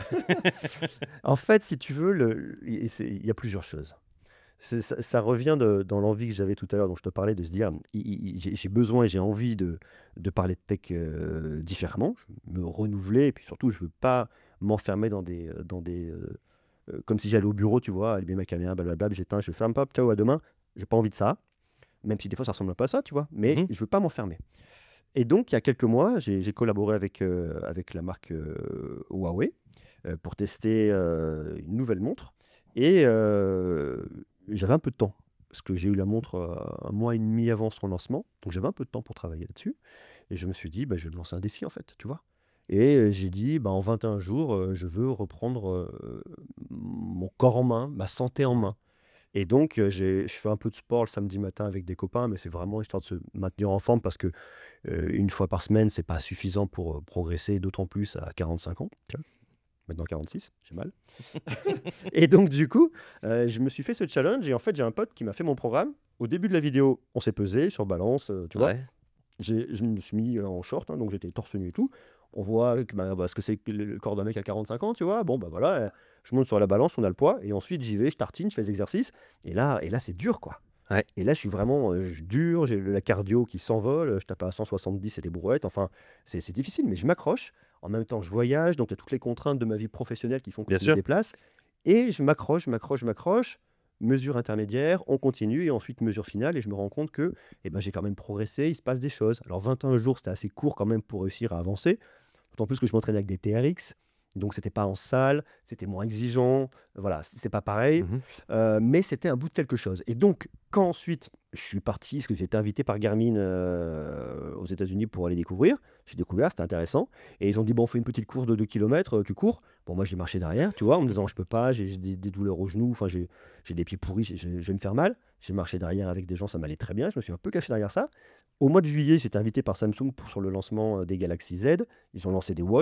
S4: En fait, si tu veux, le- et c'est- il y a plusieurs choses. C'est ça ça revient de dans l'envie que j'avais tout à l'heure, dont je te parlais, de se dire: «I i i j'ai j'ai besoin et j'ai envie de de parler de tech, heu, différemment». Je veux me renouveler et puis surtout, je veux pas m'enfermer dans des, heu, dans des, heu heu, comme si j'allais au bureau, tu vois? Allumer ma caméra, blablabla, puis j'éteins, je ferme, hop, ciao, à demain. J'ai pas envie de ça, même si des fois ça ressemble un peu à ça, tu vois? Mais
S2: Mmh.
S4: je veux pas m'enfermer. Et donc il y a quelques mois, j'ai j'ai collaboré avec, heu, avec la marque, heu, Huawei, heu, pour tester, heu, une nouvelle montre et heu, j'avais un peu de temps. Parce que j'ai eu la montre, heu, un mois et demi avant son lancement, donc j'avais un peu de temps pour travailler là-dessus et je me suis dit: «Bah, je vais me lancer un défi, en fait», tu vois? Et heu, j'ai dit: «Bah, en vingt et un jours, heu, je veux reprendre, heu, mon corps en main, ma santé en main». Et donc, heu, j'ai je fais un peu de sport le samedi matin avec des copains, mais c'est vraiment histoire de se maintenir en forme parce que, heu, une fois par semaine, c'est pas suffisant pour, heu, progresser, d'autant plus à quarante-cinq ans. Tu vois? Maintenant quarante-six, j'ai mal. Et donc du coup, heu, je me suis fait ce challenge et en fait, j'ai un pote qui m'a fait mon programme. Au début de la vidéo, on s'est pesé sur balance, heu, tu vois?
S2: Ouais.
S4: J'ai je me suis mis, en short, hein, donc j'étais torse nu et tout. On voit que, bah, bah, ce que c'est que le le corps d'un mec à quarante-cinq ans, tu vois? Bon, bah, voilà, heu, je monte sur la balance, on a le poids et ensuite j'y vais, je tartine, je fais des exercices et là et là, c'est dur, quoi.
S2: Ouais.
S4: Et là, je suis vraiment, heu, je dur, j'ai la cardio qui s'envole, je tape à cent soixante-dix et des brouettes, enfin, c'est c'est difficile, mais je m'accroche. En même temps, je voyage, donc il y a toutes les contraintes de ma vie professionnelle qui font que
S2: Bien
S4: je me
S2: sûr.
S4: déplace et je m'accroche, je m'accroche, je m'accroche. Mesure intermédiaire, on continue et ensuite mesure finale et je me rends compte que, eh ben, j'ai quand même progressé, il se passe des choses. Alors vingt et un jours, c'était assez court quand même pour réussir à avancer, d'autant plus que je m'entraînais avec des T R X, donc c'était pas en salle, c'était moins exigeant, voilà, c c'est pas pareil,
S2: Mmh.
S4: heu, mais c'était un bout de quelque chose et donc quand ensuite je suis parti, parce que j'ai été invité par Garmin, heu, aux États-Unis pour aller découvrir, j'ai découvert, c'était intéressant et ils ont dit: «Bon, on fait une petite course de deux kilomètres, heu, tu cours?» Bon, moi j'ai marché derrière, tu vois? En me disant: «Je peux pas, j'ai j'ai des des douleurs aux genoux, enfin j'ai j'ai des pieds pourris, j'ai j'ai je vais me faire mal». J'ai marché derrière avec des gens, ça m'allait très bien, je me suis un peu caché derrière ça. Au mois de juillet, j'étais invité par Samsung pour sur le lancement, heu, des Galaxy Z. Ils ont lancé des watches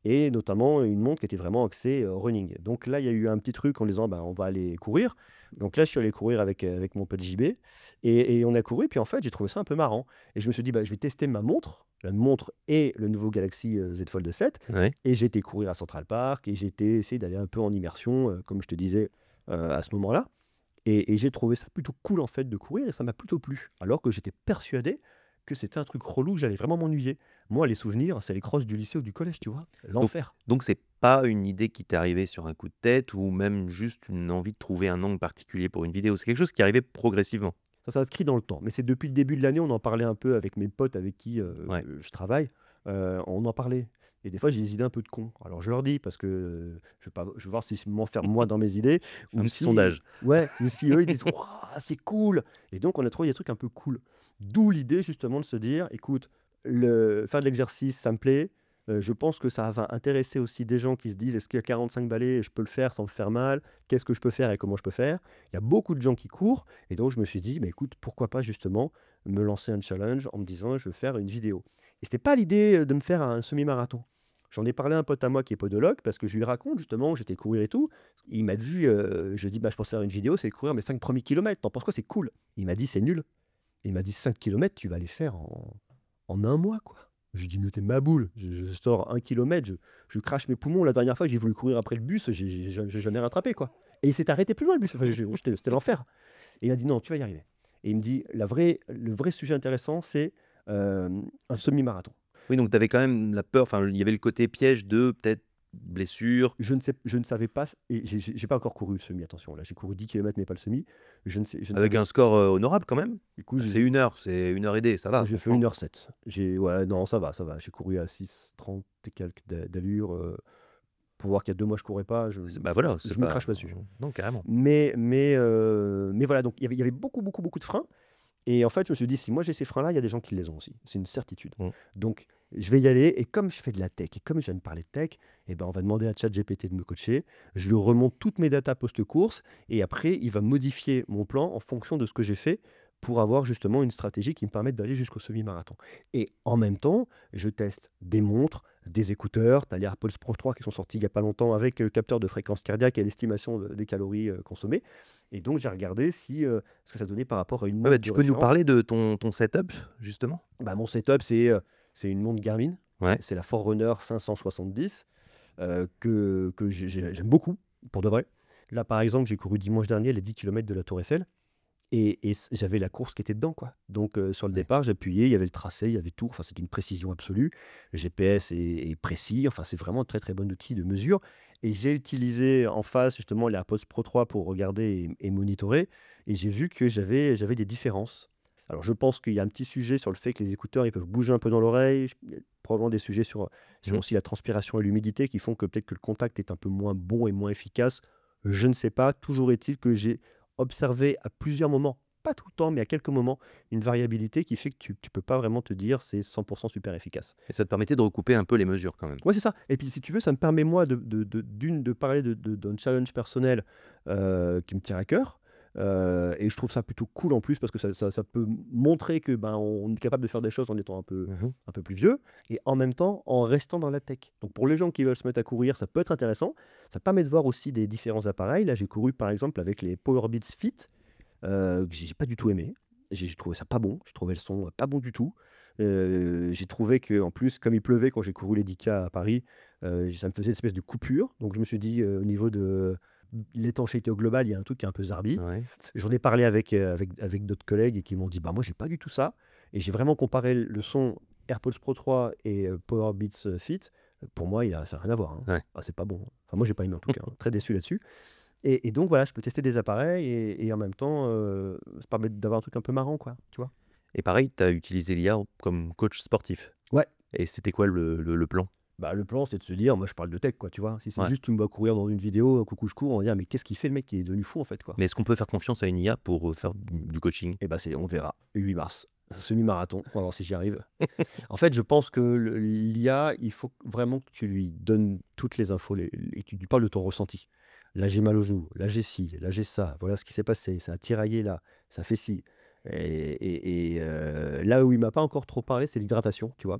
S4: et notamment une montre qui était vraiment axée euh, running. Donc là, il y a eu un petit truc en disant, bah, on va aller courir. Donc là, je suis allé courir avec, euh, avec mon pote J B et, et on a couru. Puis en fait, j'ai trouvé ça un peu marrant. Et je me suis dit, bah, je vais tester ma montre, la montre et le nouveau Galaxy euh, Z Fold sept.
S2: Ouais.
S4: Et j'ai été courir à Central Park et j'ai été essayer d'aller un peu en immersion, euh, comme je te disais euh, à ce moment-là. Et, et j'ai trouvé ça plutôt cool en fait de courir et ça m'a plutôt plu. Alors que j'étais persuadé que c'était un truc relou, que j'allais vraiment m'ennuyer. Moi, les souvenirs, c'est les crosses du lycée ou du collège, tu vois.
S2: Donc,
S4: L'enfer.
S2: donc c'est pas une idée qui t'est arrivée sur un coup de tête ou même juste une envie de trouver un angle particulier pour une vidéo. C'est quelque chose qui est arrivé progressivement.
S4: Ça s'inscrit dans le temps. Mais c'est depuis le début de l'année, on en parlait un peu avec mes potes avec qui euh,
S2: Ouais.
S4: je travaille. Euh, on en parlait. Et des fois, j'ai des idées un peu de con. Alors, je leur dis parce que euh, je veux, pas, je veux voir si je m'enferme moi dans mes idées.
S2: Un
S4: Ou
S2: petit
S4: si,
S2: sondage.
S4: ouais, ou si eux, ils disent, Ouah, c'est cool. Et donc, on a trouvé des trucs un peu cool. D'où l'idée, justement, de se dire, écoute, le, faire de l'exercice, ça me plaît. Euh, je pense que ça va intéresser aussi des gens qui se disent, est-ce qu'il y a quarante-cinq balais et je peux le faire sans me faire mal? Qu'est-ce que je peux faire et comment je peux faire? Il y a beaucoup de gens qui courent. Et donc, je me suis dit, bah, écoute, pourquoi pas justement me lancer un challenge en me disant, je veux faire une vidéo. Et c'était pas l'idée euh, de me faire un semi-marathon. J'en ai parlé à un pote à moi qui est podologue parce que je lui raconte justement que j'étais courir et tout. Il m'a dit, euh, je dis, bah, je pense faire une vidéo, c'est courir mes cinq premiers kilomètres. T'en penses quoi? C'est cool. Il m'a dit, c'est nul. Il m'a dit, cinq kilomètres, tu vas les faire en, en un mois, quoi. Je lui dis, mais t'es ma boule. Je, je sors un kilomètre, je, je crache mes poumons. La dernière fois, j'ai voulu courir après le bus, j'ai j'ai- j'ai jamais rattrapé, quoi. Et il s'est arrêté plus loin, le bus. Enfin, j'ai- c'était c'était l'enfer. Et il a dit, non, tu vas y arriver. Et il me dit, la vraie, le vrai sujet intéressant, c'est euh, un semi-marathon.
S2: Oui, donc tu avais quand même la peur, enfin, il y avait le côté piège de peut-être blessure.
S4: Je ne sais, je ne savais pas, et j'ai j'ai- j'ai pas encore couru le semi, attention, là, j'ai couru dix kilomètres, mais pas le semi. Je ne sais, je ne
S2: Avec
S4: savais.
S2: un score euh, honorable quand même.
S4: Du coup,
S2: C'est
S4: j'ai
S2: une heure, c'est une heure et des, ça va.
S4: j'ai
S2: on
S4: fait
S2: sent.
S4: une heure sept. J'ai, ouais, non, ça va, ça va. J'ai couru à six trente et quelques d'a- d'allure. euh, pour voir qu'il y a deux mois, je courais pas. Je,
S2: C'est- Bah voilà,
S4: je
S2: c'est
S4: me
S2: pas.
S4: crache pas dessus.
S2: Non, carrément.
S4: Mais, mais, euh, mais voilà, donc il y avait, il y avait beaucoup, beaucoup, beaucoup de freins. Et en fait, je me suis dit, si moi j'ai ces freins-là, il y a des gens qui les ont aussi. C'est une certitude.
S2: Mm.
S4: Donc, je vais y aller. Et comme je fais de la tech, et comme j'aime parler de tech, eh ben, on va demander à ChatGPT de me coacher. Je lui remonte toutes mes datas post-course. Et après, il va modifier mon plan en fonction de ce que j'ai fait pour avoir justement une stratégie qui me permette d'aller jusqu'au semi-marathon. Et en même temps, je teste des montres, des écouteurs. Tu as les AirPods Pro trois qui sont sortis il n'y a pas longtemps avec le capteur de fréquence cardiaque et l'estimation de- des calories euh, consommées. Et donc, j'ai regardé si, euh, ce que ça donnait par rapport à une
S2: Ouais,
S4: montre
S2: bah,
S4: de
S2: tu peux nous
S4: référence.
S2: parler de ton, ton setup, justement?
S4: Bah, mon setup, c'est euh, c'est une montre Garmin.
S2: Ouais.
S4: C'est la Forerunner cinq cent soixante-dix euh, que, que j'ai- j'ai- j'aime beaucoup, pour de vrai. Là, par exemple, j'ai couru dimanche dernier les dix kilomètres de la Tour Eiffel et, et c- j'avais la course qui était dedans, quoi. Donc, euh, sur le
S2: Ouais.
S4: départ, j'appuyais, il y avait le tracé, il y avait tout. Enfin, c'était une précision absolue. Le G P S est, est précis. Enfin, c'est vraiment un très, très bon outil de mesure. Et j'ai utilisé en face, justement, les AirPods Pro trois pour regarder et, et monitorer. Et j'ai vu que j'avais j'avais des différences. Alors, je pense qu'il y a un petit sujet sur le fait que les écouteurs, ils peuvent bouger un peu dans l'oreille. Il y a probablement des sujets sur, sur
S2: Mhm.
S4: aussi la transpiration et l'humidité qui font que peut-être que le contact est un peu moins bon et moins efficace. Je ne sais pas. Toujours est-il que j'ai observé à plusieurs moments, pas tout le temps, mais à quelques moments, une variabilité qui fait que tu ne peux pas vraiment te dire c'est cent pour cent super efficace.
S2: Et ça te permettait de recouper un peu les mesures quand même.
S4: Ouais, c'est ça. Et puis, si tu veux, ça me permet, moi, de, de, de- d'une, de parler de, de- d'un challenge personnel euh, qui me tient à cœur. Euh, et je trouve ça plutôt cool en plus parce que ça, ça- ça peut montrer que ben, on est capable de faire des choses en étant un peu,
S2: Mhm.
S4: un peu plus vieux et en même temps en restant dans la tech. Donc, pour les gens qui veulent se mettre à courir, ça peut être intéressant. Ça permet de voir aussi des différents appareils. Là, j'ai couru par exemple avec les Powerbeats Fit euh, que j'ai pas du tout aimé. J'ai j'ai trouvé ça pas bon. Je trouvais le son pas bon du tout. Euh, j'ai trouvé que en plus, comme il pleuvait quand j'ai couru les dix K à Paris, euh, ça me faisait une espèce de coupure. Donc je me suis dit, euh, au niveau de l'étanchéité au global, il y a un truc qui est un peu zarbi.
S2: Ouais.
S4: J'en ai parlé avec, euh, avec, avec d'autres collègues et qui m'ont dit, bah moi j'ai pas du tout ça. Et j'ai vraiment comparé le son AirPods Pro trois et euh, Powerbeats euh, Fit. Pour moi, il y a, ça n'a rien à voir, hein.
S2: Ouais.
S4: Ah, c'est pas bon. Enfin, moi, j'ai pas aimé en tout cas, hein. Très déçu là-dessus. Et, et donc voilà, je peux tester des appareils et, et en même temps, euh, ça permet d'avoir un truc un peu marrant, quoi. Tu vois?
S2: Et pareil, tu as utilisé l'I A comme coach sportif.
S4: Ouais.
S2: Et c'était quoi le, le- le plan?
S4: Bah, le plan, c'est de se dire, moi je parle de tech, quoi, tu vois. Si c'est
S2: Ouais.
S4: juste tu me vois courir dans une vidéo, euh, coucou, je cours, on va dire, mais qu'est-ce qu'il fait le mec qui est devenu fou en fait, quoi.
S2: Mais est-ce qu'on peut faire confiance à une I A pour euh, faire du du coaching?
S4: Et bah, c'est, on verra. Le huit mars, semi-marathon, on va voir si j'y arrive. En fait, je pense que le- l'I A, il faut vraiment que tu lui donnes toutes les infos les- et que tu lui parles de ton ressenti. Là, j'ai mal au genou, là, j'ai ci, là, j'ai ça, voilà ce qui s'est passé, ça a tiraillé là, ça fait ci. Et, et- et, euh, là où il m'a pas encore trop parlé, c'est l'hydratation, tu vois.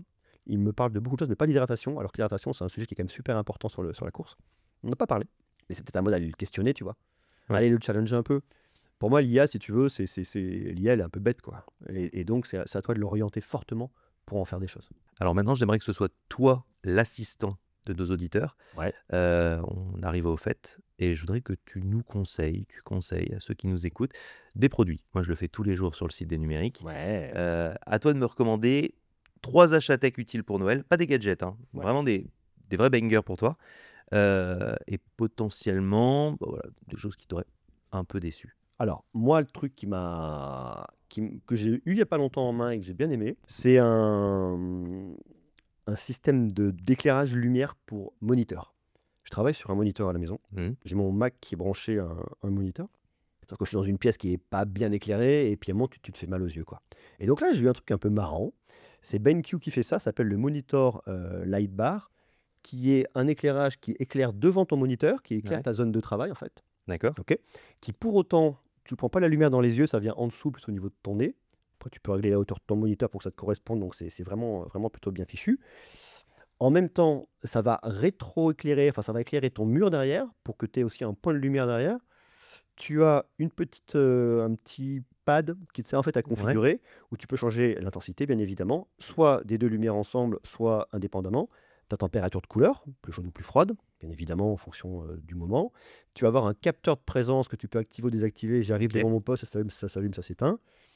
S4: il me parle de beaucoup de choses, mais pas d'hydratation, alors que l'hydratation, c'est un sujet qui est quand même super important sur, le, sur la course. On n'a pas parlé, mais c'est peut-être un mode d'aller le questionner, tu vois.
S2: Ouais.
S4: Aller le challenger un peu. Pour moi, l'I A, si tu veux, c'est, c'est, c'est... l'I A, elle est un peu bête, quoi. Et, et donc, c'est à, c'est à toi de l'orienter fortement pour en faire des choses.
S2: Alors maintenant, j'aimerais que ce soit toi l'assistant de nos auditeurs.
S4: Ouais.
S2: Euh, on arrive au fait et je voudrais que tu nous conseilles, tu conseilles à ceux qui nous écoutent des produits. Moi, je le fais tous les jours sur le site des numériques.
S4: Ouais.
S2: Euh, à toi de me recommander trois achats tech utiles pour Noël, pas des gadgets, hein,
S4: Ouais.
S2: vraiment des, des vrais bangers pour toi. Euh, et potentiellement, bah voilà, des choses qui t'auraient un peu déçu.
S4: Alors, moi, le truc qui m'a... qui m- que j'ai eu il n'y a pas longtemps en main et que j'ai bien aimé, c'est un, un système de, d'éclairage lumière pour moniteur. Je travaille sur un moniteur à la maison.
S2: Mhm.
S4: J'ai mon Mac qui est branché à un, un moniteur. C'est-à-dire que je suis dans une pièce qui n'est pas bien éclairée et puis à un moment, tu, tu te fais mal aux yeux, quoi. Et donc là, j'ai eu un truc un peu marrant. C'est BenQ qui fait ça, ça s'appelle le Monitor euh, Light Bar, qui est un éclairage qui éclaire devant ton moniteur, qui éclaire
S2: Ouais.
S4: ta zone de travail, en fait.
S2: D'accord.
S4: Ok, qui pour autant, tu ne prends pas la lumière dans les yeux, ça vient en dessous, plus au niveau de ton nez. Après, tu peux régler la hauteur de ton moniteur pour que ça te corresponde, donc c'est c'est vraiment, vraiment plutôt bien fichu. En même temps, ça va rétro-éclairer, enfin ça va éclairer ton mur derrière pour que tu aies aussi un point de lumière derrière. Tu as une petite, euh, un petit pad qui te sert en fait à
S2: Ouais.
S4: configurer, où tu peux changer l'intensité, bien évidemment, soit des deux lumières ensemble, soit indépendamment. Ta température de couleur, plus chaude ou plus froide, bien évidemment en fonction euh, du moment. Tu vas avoir un capteur de présence que tu peux activer ou désactiver. J'arrive
S2: Ok.
S4: devant mon poste, ça s'allume, ça s'allume, ça s'éteint.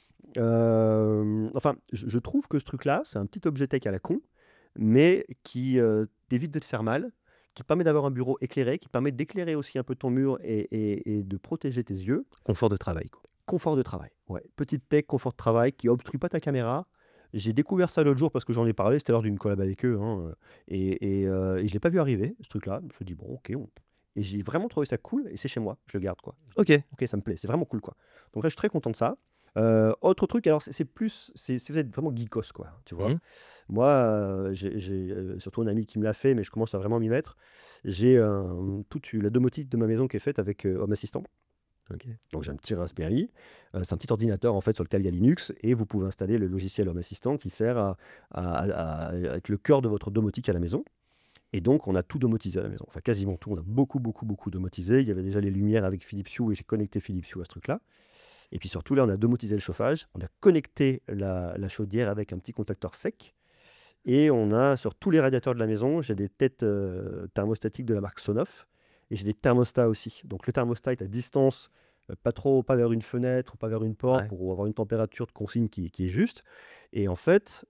S4: Euh, enfin, je, je trouve que ce truc-là, c'est un petit objet tech à la con, mais qui euh, t'évite de te faire mal, qui permet d'avoir un bureau éclairé, qui permet d'éclairer aussi un peu ton mur et, et- et de protéger tes yeux.
S2: Confort de travail, quoi.
S4: Confort de travail, ouais. Petite tech, confort de travail qui obstrue pas ta caméra. J'ai découvert ça l'autre jour parce que j'en ai parlé, c'était lors d'une collab avec eux, hein, euh, et, et, euh, et je l'ai pas vu arriver, ce truc-là. Je me suis dit, bon, ok. on- Et j'ai vraiment trouvé ça cool, et c'est chez moi, je le garde, quoi.
S2: Ok.
S4: Ok, ça me plaît, c'est vraiment cool, quoi. Donc là, je suis très content de ça. Euh, autre truc, alors c'est c'est plus, c'est si vous êtes vraiment geekos, quoi, tu vois.
S2: Mhm.
S4: Moi, euh, j'ai j'ai, euh, surtout un ami qui me l'a fait, mais je commence à vraiment m'y mettre. J'ai euh, toute la domotique de ma maison qui est faite avec euh, Home Assistant.
S2: Ok.
S4: Donc j'ai un petit Raspberry, euh, c'est un petit ordinateur en fait sur lequel il y a Linux, et vous pouvez installer le logiciel Home Assistant qui sert à, à- à- à être le cœur de votre domotique à la maison. Et donc on a tout domotisé à la maison, enfin quasiment tout, on a beaucoup beaucoup beaucoup domotisé. Il y avait déjà les lumières avec Philips Hue et j'ai connecté Philips Hue à ce truc-là. Et puis surtout là on a domotisé le chauffage, on a connecté la, la chaudière avec un petit contacteur sec. Et on a sur tous les radiateurs de la maison, j'ai des têtes euh, thermostatiques de la marque Sonoff. Et j'ai des thermostats aussi. Donc le thermostat est à distance, euh, pas trop, pas vers une fenêtre, pas vers une porte,
S2: Ouais.
S4: pour avoir une température de consigne qui, qui est juste. Et en fait,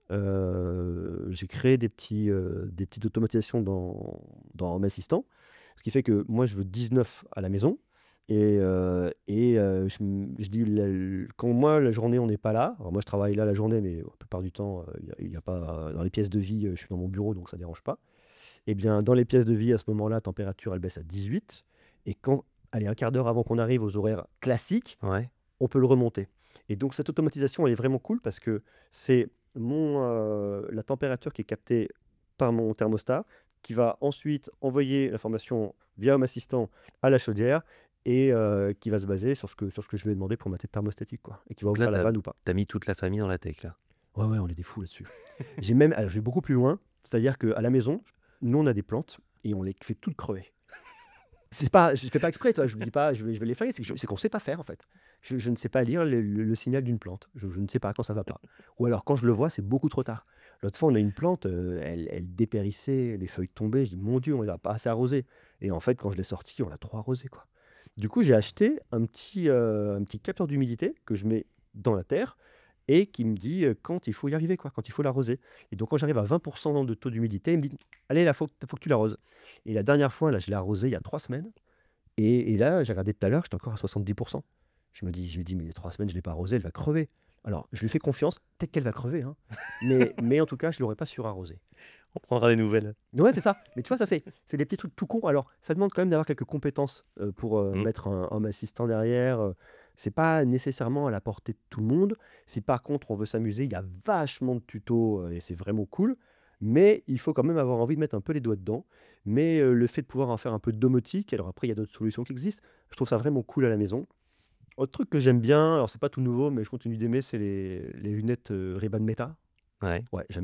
S4: euh, j'ai créé des, petits, euh, des petites automatisations dans, dans Home Assistant. Ce qui fait que moi, je veux dix-neuf à la maison. Et, euh, et euh, je, m- je dis, la- quand moi, la journée, on n'est pas là. Alors moi, je travaille là la journée, mais la plupart du temps, euh, il y a, il y a pas, dans les pièces de vie, euh, je suis dans mon bureau, donc ça ne dérange pas. Eh bien, dans les pièces de vie, à ce moment-là, la température, elle baisse à dix-huit. Et quand, allez, un quart d'heure avant qu'on arrive aux horaires classiques,
S2: Ouais.
S4: on peut le remonter. Et donc, cette automatisation, elle est vraiment cool parce que c'est mon, euh, la température qui est captée par mon thermostat qui va ensuite envoyer l'information via Home Assistant à la chaudière et euh, qui va se baser sur ce que, sur ce que je lui ai demandé pour ma tête thermostatique, quoi. Et qui va
S2: Donc là,
S4: ouvrir la
S2: t'as
S4: vanne ou pas.
S2: t'as mis toute la famille dans la tech, là.
S4: Ouais, ouais, on est des fous là-dessus. J'ai même, alors, je vais beaucoup plus loin, c'est-à-dire qu'à la maison, nous, on a des plantes et on les fait toutes crever. C'est pas, je ne fais pas exprès, toi. Je me dis pas, je vais, je vais les faire. C'est que je- c'est qu'on ne sait pas faire en fait. Je, je ne sais pas lire le, le- le signal d'une plante. Je, je ne sais pas quand ça va pas. Ou alors quand je le vois, c'est beaucoup trop tard. L'autre fois, on a une plante, euh, elle, elle dépérissait, les feuilles tombaient. Je dis mon Dieu, on n'a pas assez arrosé. Et en fait, quand je l'ai sorti, on l'a trop arrosé, quoi. Du coup, j'ai acheté un petit, euh, un petit capteur d'humidité que je mets dans la terre et qui me dit euh, quand il faut y arriver, quoi, quand il faut l'arroser. Et donc, quand j'arrive à vingt pour cent de taux d'humidité, il me dit allez, là, faut, faut que tu l'arroses. Et la dernière fois, là, je l'ai arrosé il y a trois semaines. Et, et là, j'ai regardé tout à l'heure, j'étais encore à soixante-dix pour cent. Je me dis, je me dis, mais il y a trois semaines, je ne l'ai pas arrosée, elle va crever. Alors, je lui fais confiance, peut-être qu'elle va crever, hein. Mais, mais en tout cas, je ne l'aurais pas surarrosée.
S2: On prendra des nouvelles.
S4: Ouais, c'est ça. Mais tu vois, ça, c'est c'est des petits trucs tout cons. Alors, ça demande quand même d'avoir quelques compétences euh, pour euh,
S2: Mm.
S4: mettre un homme assistant derrière. euh. C'est pas nécessairement à la portée de tout le monde. Si par contre, on veut s'amuser, il y a vachement de tutos euh, et c'est vraiment cool. Mais il faut quand même avoir envie de mettre un peu les doigts dedans. Mais euh, le fait de pouvoir en faire un peu de domotique, alors après, il y a d'autres solutions qui existent. Je trouve ça vraiment cool à la maison. Autre truc que j'aime bien, alors c'est pas tout nouveau, mais je continue d'aimer, c'est les, les lunettes euh, Ray-Ban Meta.
S2: Ouais.
S4: Ouais, j'aime bien.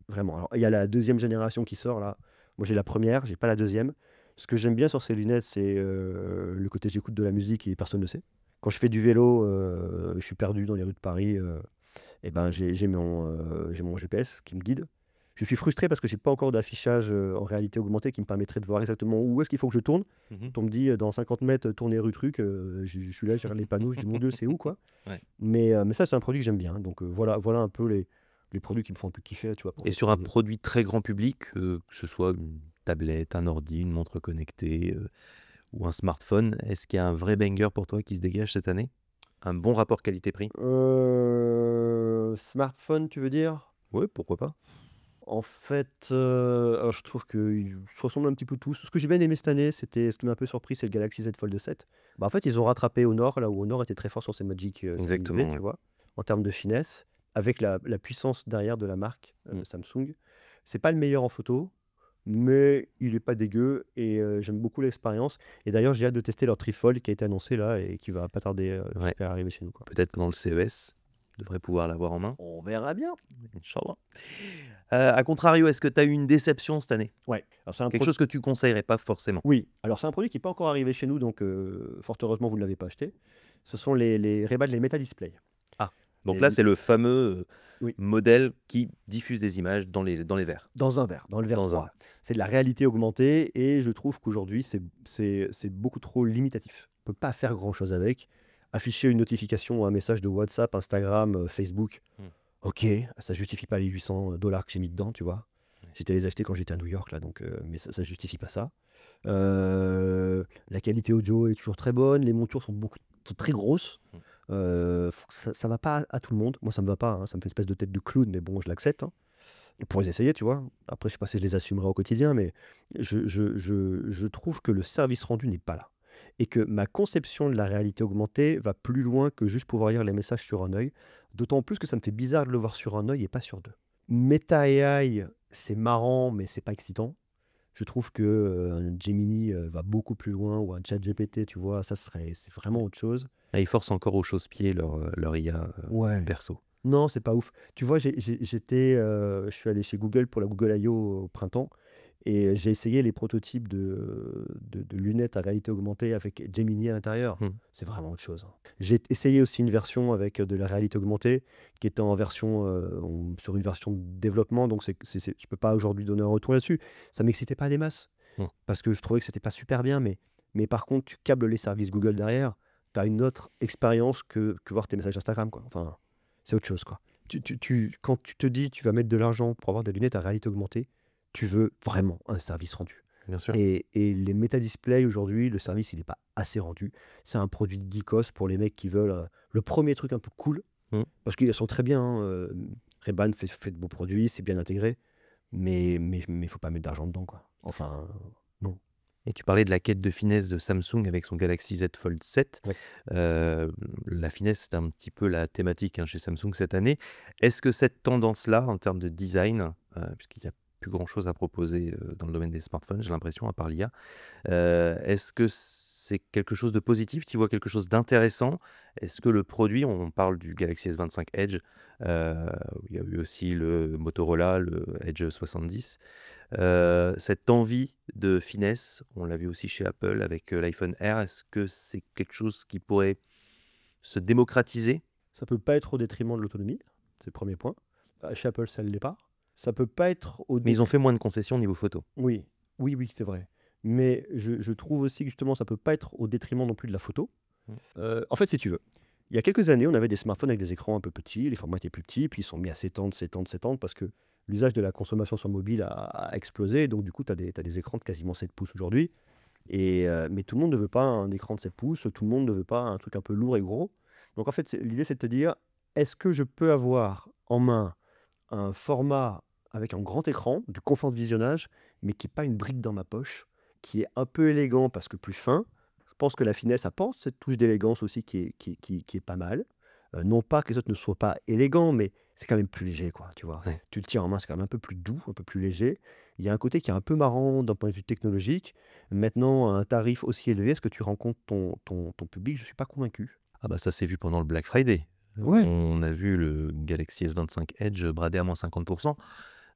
S4: vraiment. Alors, il y a la deuxième génération qui sort là. Moi, j'ai la première, j'ai pas la deuxième. Ce que j'aime bien sur ces lunettes, c'est euh, le côté j'écoute de la musique et personne ne sait. Quand je fais du vélo, euh, je suis perdu dans les rues de Paris, euh, et ben j'ai j'ai mon, euh, j'ai mon G P S qui me guide. Je suis frustré parce que j'ai pas encore d'affichage euh, en réalité augmentée qui me permettrait de voir exactement où est-ce qu'il faut que je tourne.
S2: Mhm.
S4: On me dit euh, dans cinquante mètres, tournez rue truc. euh, je, je suis là, je regarde les panneaux, je dis mon Dieu, c'est où quoi.
S2: Ouais.
S4: Mais, euh, mais ça, c'est un produit que j'aime bien. Donc euh, voilà, voilà un peu les, les produits qui me font un peu kiffer, tu vois. Pour
S2: Et
S4: cette
S2: sur un
S4: période.
S2: produit très grand public, euh, que ce soit une tablette, un ordi, une montre connectée euh, ou un smartphone, est-ce qu'il y a un vrai banger pour toi qui se dégage cette année? Un bon rapport qualité-prix?
S4: Euh, smartphone, tu veux dire?
S2: Ouais, pourquoi pas?
S4: En fait, euh, alors je trouve qu'ils se ressemblent un petit peu tous. Ce que j'ai bien aimé cette année, c'était ce qui m'a un peu surpris, c'est le Galaxy Z Fold sept. Bah, en fait, ils ont rattrapé Honor, là où Honor était très fort sur ses Magic euh, sept V,
S2: Exactement,
S4: tu
S2: ouais.
S4: vois, en termes de finesse, avec la, la puissance derrière de la marque euh,
S2: Mm.
S4: Samsung. C'est pas le meilleur en photo, mais il est pas dégueu et euh, j'aime beaucoup l'expérience. Et d'ailleurs, j'ai hâte de tester leur Trifold qui a été annoncé là et qui va pas tarder, euh,
S2: Ouais.
S4: j'espère, arriver chez nous, quoi.
S2: Peut-être dans le C E S, on devrait pouvoir l'avoir en main.
S4: On verra bien.
S2: Inch'Allah. Euh, à contrario, est-ce que tu as eu une déception cette année?
S4: Ouais. Alors, c'est un
S2: Quelque
S4: pro-
S2: chose que tu conseillerais pas forcément?
S4: Oui, alors c'est un produit qui n'est pas encore arrivé chez nous, donc euh, fort heureusement vous ne l'avez pas acheté. Ce sont les, les Ray-Ban, les Meta Display.
S2: Ah, donc
S4: Et
S2: là,
S4: l-
S2: c'est le fameux euh,
S4: oui,
S2: modèle qui diffuse des images dans les, dans les verres.
S4: dans un verre, dans le verre
S2: Dans un
S4: droit.
S2: verre.
S4: C'est de la réalité augmentée et je trouve qu'aujourd'hui c'est c'est- c'est beaucoup trop limitatif. On ne peut pas faire grand-chose avec. Afficher une notification ou un message de WhatsApp, Instagram, euh, Facebook,
S2: Hmm.
S4: ok, ça justifie pas les huit cents dollars que j'ai mis dedans, tu vois.
S2: Ouais.
S4: J'étais les acheter quand j'étais à New York, là, donc, euh, mais ça, ça justifie pas ça. Euh, la qualité audio est toujours très bonne, les montures sont beaucoup sont très grosses.
S2: Mm.
S4: Euh, faut que ça, ça va pas à, à tout le monde. Moi, ça me va pas, hein, ça me fait une espèce de tête de clown, mais bon, je l'accepte, hein. Pour les essayer, tu vois. Après, je sais pas si je les assumerai au quotidien, mais je, je, je, je trouve que le service rendu n'est pas là. Et que ma conception de la réalité augmentée va plus loin que juste pouvoir lire les messages sur un œil. D'autant plus que ça me fait bizarre de le voir sur un œil et pas sur deux. Meta A I, c'est marrant, mais c'est pas excitant. Je trouve que euh, un Gemini euh, va beaucoup plus loin, ou un ChatGPT, tu vois, ça serait, c'est vraiment autre chose.
S2: Ah, ils forcent encore au chausse-pied leur, euh, leur I A euh,
S4: Ouais.
S2: perso.
S4: Non, c'est pas ouf. Tu vois, j'ai- j'ai- j'étais, euh, je suis allé chez Google pour la Google I O au printemps et j'ai essayé les prototypes de, de, de lunettes à réalité augmentée avec Gemini à l'intérieur.
S2: Hmm.
S4: C'est vraiment autre chose, hein. J'ai essayé aussi une version avec de la réalité augmentée qui était en version, euh, on- sur une version de développement, donc c'est, c'est, c'est- je peux pas aujourd'hui donner un retour là-dessus. Ça m'excitait pas des masses
S2: Hmm.
S4: parce que je trouvais que c'était pas super bien, mais, mais par contre, tu câbles les services Google derrière, tu as une autre expérience que, que voir tes messages Instagram, quoi. Enfin, c'est autre chose, quoi. Tu, tu, tu- quand tu te dis tu vas mettre de l'argent pour avoir des lunettes à réalité augmentée, tu veux vraiment un service rendu.
S2: Bien sûr.
S4: Et, et les Meta-Display aujourd'hui, le service il n'est pas assez rendu. C'est un produit de geekos pour les mecs qui veulent euh, le premier truc un peu cool,
S2: Mm.
S4: parce qu'ils sont très bien, hein, euh, Ray-Ban fait, fait de beaux produits, c'est bien intégré, mais mais mais faut pas mettre d'argent dedans, quoi. Enfin, non.
S2: Et tu parlais de la quête de finesse de Samsung avec son Galaxy Z Fold sept.
S4: Ouais.
S2: Euh, la finesse, c'est un petit peu la thématique hein, chez Samsung cette année. Est-ce que cette tendance-là, en termes de design, euh, puisqu'il n'y a plus grand-chose à proposer euh, dans le domaine des smartphones, j'ai l'impression, à part l'I A, euh, est-ce que c'est quelque chose de positif? Tu vois quelque chose d'intéressant? Est-ce que le produit, on parle du Galaxy S vingt-cinq Edge, euh, il y a eu aussi le Motorola, le Edge soixante-dix, euh, cette envie de finesse, on l'a vu aussi chez Apple avec euh, l'iPhone Air, est-ce que c'est quelque chose qui pourrait se démocratiser?
S4: Ça peut pas être au détriment de l'autonomie, c'est le premier point. Euh, Chez Apple, ça ne l'est pas. Ça peut pas être au
S2: Mais ils ont
S4: détriment.
S2: fait moins de concessions niveau photo.
S4: Oui, oui, oui, c'est vrai. Mais je, je trouve aussi que justement, ça peut pas être au détriment non plus de la photo.
S2: Mm.
S4: Euh, en fait, si tu veux, il y a quelques années, on avait des smartphones avec des écrans un peu petits, les formats étaient plus petits, puis ils sont mis à s'étendre, s'étendre, s'étendre, parce que l'usage de la consommation sur mobile a, a explosé. Donc, du coup, tu as des, t'as des écrans de quasiment sept pouces aujourd'hui. Et, euh, mais tout le monde ne veut pas un écran de sept pouces, tout le monde ne veut pas un truc un peu lourd et gros. Donc, en fait, c'est- l'idée, c'est de te dire, est-ce que je peux avoir en main un format avec un grand écran, du confort de visionnage, mais qui n'est pas une brique dans ma poche, qui est un peu élégant parce que plus fin. Je pense que la finesse apporte cette touche d'élégance aussi qui est, qui, qui- qui est pas mal. Euh, non pas que les autres ne soient pas élégants, mais c'est quand même plus léger, quoi, tu vois.
S2: Ouais.
S4: Tu le tiens en main, c'est quand même un peu plus doux, un peu plus léger. Il y a un côté qui est un peu marrant d'un point de vue technologique. Maintenant, à un tarif aussi élevé, est-ce que tu rencontres ton, ton, ton public? Je ne suis pas convaincu.
S2: Ah bah ça s'est vu pendant le Black Friday.
S4: Ouais.
S2: On a vu le Galaxy S vingt-cinq Edge bradé à moins cinquante pour cent.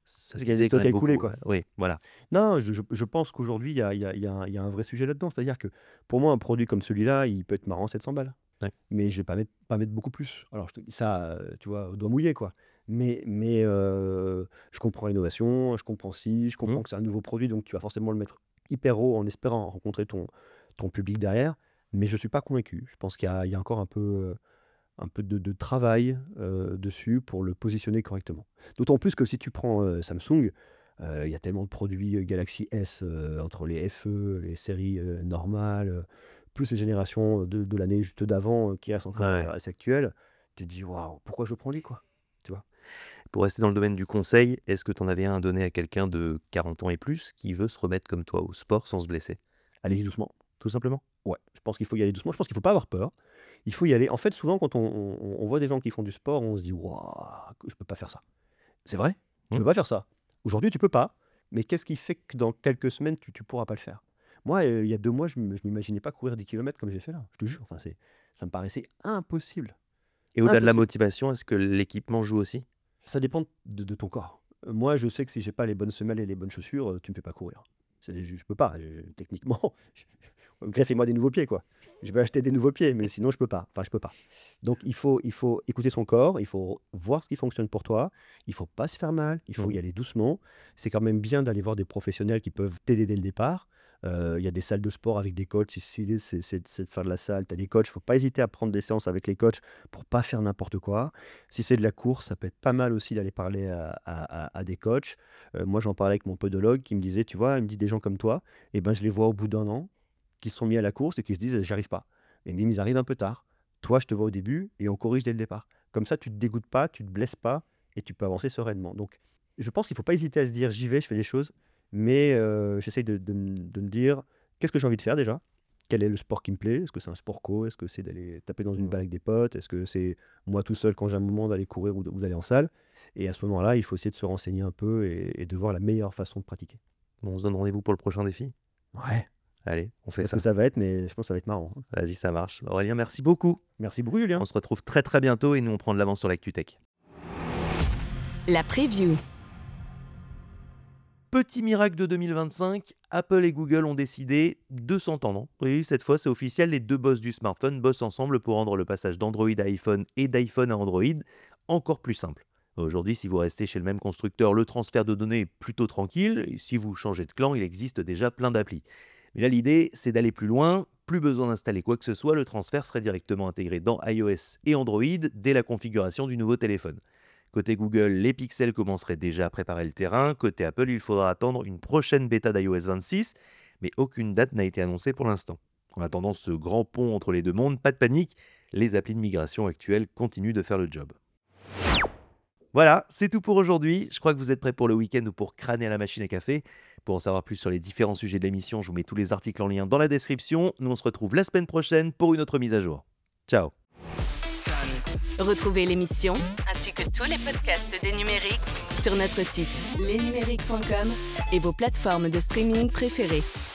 S2: Ça
S4: Parce
S2: se
S4: qu'il y a des
S2: faisait quand
S4: stocks à
S2: même
S4: écouler,
S2: beaucoup.
S4: quoi.
S2: Ouais. Oui, voilà.
S4: Non, je je je pense qu'aujourd'hui, il y a il y a il y a un il y a un vrai sujet là-dedans. C'est-à-dire que pour moi, un produit comme celui-là, il peut être marrant sept cents balles.
S2: Ouais.
S4: Mais je vais pas mettre pas mettre beaucoup plus. Alors je te dis ça, heu, tu vois, au doigt mouillé, quoi. Mais mais heu, je comprends l'innovation, je comprends ci, je
S2: Mmh.
S4: comprends que c'est un nouveau produit, donc tu vas forcément le mettre hyper haut en espérant rencontrer ton ton public derrière. Mais je suis pas convaincu. Je pense qu'il y a il y a encore un peu, heu, un peu de de travail, heu, dessus pour le positionner correctement. D'autant plus que si tu prends, heu, Samsung, heu, il y a tellement de produits, heu, Galaxy S, heu, entre les F E, les séries, heu, normales, heu, plus les générations de de l'année juste d'avant, heu, qui restent
S2: Ouais,
S4: encore
S2: ouais.
S4: assez actuelles. Tu te dis: «Waouh, pourquoi je prends lui, quoi?» Tu vois?
S2: Pour rester dans le domaine du conseil, est-ce que tu en avais un à donner à quelqu'un de quarante ans et plus qui veut se remettre comme toi au sport sans se blesser?
S4: Allez-y doucement.
S2: Tout simplement?
S4: Ouais, je pense qu'il faut y aller doucement. Je pense qu'il faut pas avoir peur. Il faut y aller. En fait, souvent, quand on on on voit des gens qui font du sport, on se dit: «Waouh, que je peux pas faire ça». C'est vrai, tu
S2: Mmh.
S4: peux pas faire ça. Aujourd'hui, tu peux pas, mais qu'est-ce qui fait que dans quelques semaines, tu tu pourras pas le faire? Moi, heu, il y a deux mois, je me je m'imaginais pas courir dix kilomètres comme j'ai fait là, je te jure. Enfin, c'est ça me paraissait impossible,
S2: Et au-delà de la
S4: impossible.
S2: motivation, est-ce que l'équipement joue aussi?
S4: Ça dépend de de ton corps. Heu, moi, je sais que si j'ai pas les bonnes semelles et les bonnes chaussures, heu, tu me fais pas courir. C'est je je peux pas, je techniquement, greffez-moi des nouveaux pieds, quoi. Je vais acheter des nouveaux pieds, mais sinon je peux pas. Enfin, je peux pas. Donc il faut il faut écouter son corps, il faut voir ce qui fonctionne pour toi. Il faut pas se faire mal, il faut
S2: Mmh.
S4: y aller doucement. C'est quand même bien d'aller voir des professionnels qui peuvent t'aider dès le départ. Heu, il y a des salles de sport avec des coachs. Si si l'idée c'est c'est c'est de faire de la salle, tu as des coachs, faut pas hésiter à prendre des séances avec les coachs pour pas faire n'importe quoi. Si c'est de la course, ça peut être pas mal aussi d'aller parler à à à à des coachs. Heu, moi, j'en parlais avec mon podologue qui me disait: «Tu vois?» il me dit: «Des gens comme toi, et ben, je les vois au bout d'un an, qui se sont mis à la course et qui se disent: "J'y arrive pas". Et même ils arrivent un peu tard. Toi, je te vois au début et on corrige dès le départ. Comme ça, tu te dégoûtes pas, tu te blesses pas et tu peux avancer sereinement. Donc, je pense qu'il faut pas hésiter à se dire: «J'y vais, je fais des choses», mais heu, j'essaye de de m de me dire: «Qu'est-ce que j'ai envie de faire déjà? Quel est le sport qui me plaît? Est-ce que c'est un sport co? Est-ce que c'est d'aller taper dans une
S2: Mmh.
S4: balle avec des potes? Est-ce que c'est moi tout seul quand j'ai un moment d'aller courir ou d ou d'aller en salle?» Et à ce moment-là, il faut essayer de se renseigner un peu et et de voir la meilleure façon de pratiquer.
S2: Bon, on se donne rendez-vous pour le prochain défi?
S4: Ouais,
S2: Allez, on
S4: je sais
S2: fait
S4: pas ce que
S2: ça.
S4: ça va être, mais je pense que ça va être marrant, hein.
S2: Vas-y, ça marche. Aurélien, merci beaucoup.
S4: Merci beaucoup, Julien.
S2: On se retrouve très, très bientôt et nous, on prend de l'avance sur l'actu tech.
S1: La preview.
S2: Petit miracle de deux mille vingt-cinq, Apple et Google ont décidé de s'entendre. Oui, cette fois, c'est officiel, les deux boss du smartphone bossent ensemble pour rendre le passage d'Android à iPhone et d'iPhone à Android encore plus simple. Aujourd'hui, si vous restez chez le même constructeur, le transfert de données est plutôt tranquille, et si vous changez de clan, il existe déjà plein d'applis. Mais là, l'idée, c'est d'aller plus loin. Plus besoin d'installer quoi que ce soit, le transfert serait directement intégré dans iOS et Android dès la configuration du nouveau téléphone. Côté Google, les pixels commenceraient déjà à préparer le terrain. Côté Apple, il faudra attendre une prochaine bêta d'iOS vingt-six, mais aucune date n'a été annoncée pour l'instant. En attendant ce grand pont entre les deux mondes, pas de panique, les applis de migration actuelles continuent de faire le job. Voilà, c'est tout pour aujourd'hui. Je crois que vous êtes prêts pour le week-end ou pour crâner à la machine à café. Pour en savoir plus sur les différents sujets de l'émission, je vous mets tous les articles en lien dans la description. Nous, on se retrouve la semaine prochaine pour une autre mise à jour. Ciao.
S1: Retrouvez l'émission ainsi que tous les podcasts des numériques sur notre site les numériques point com et vos plateformes de streaming préférées.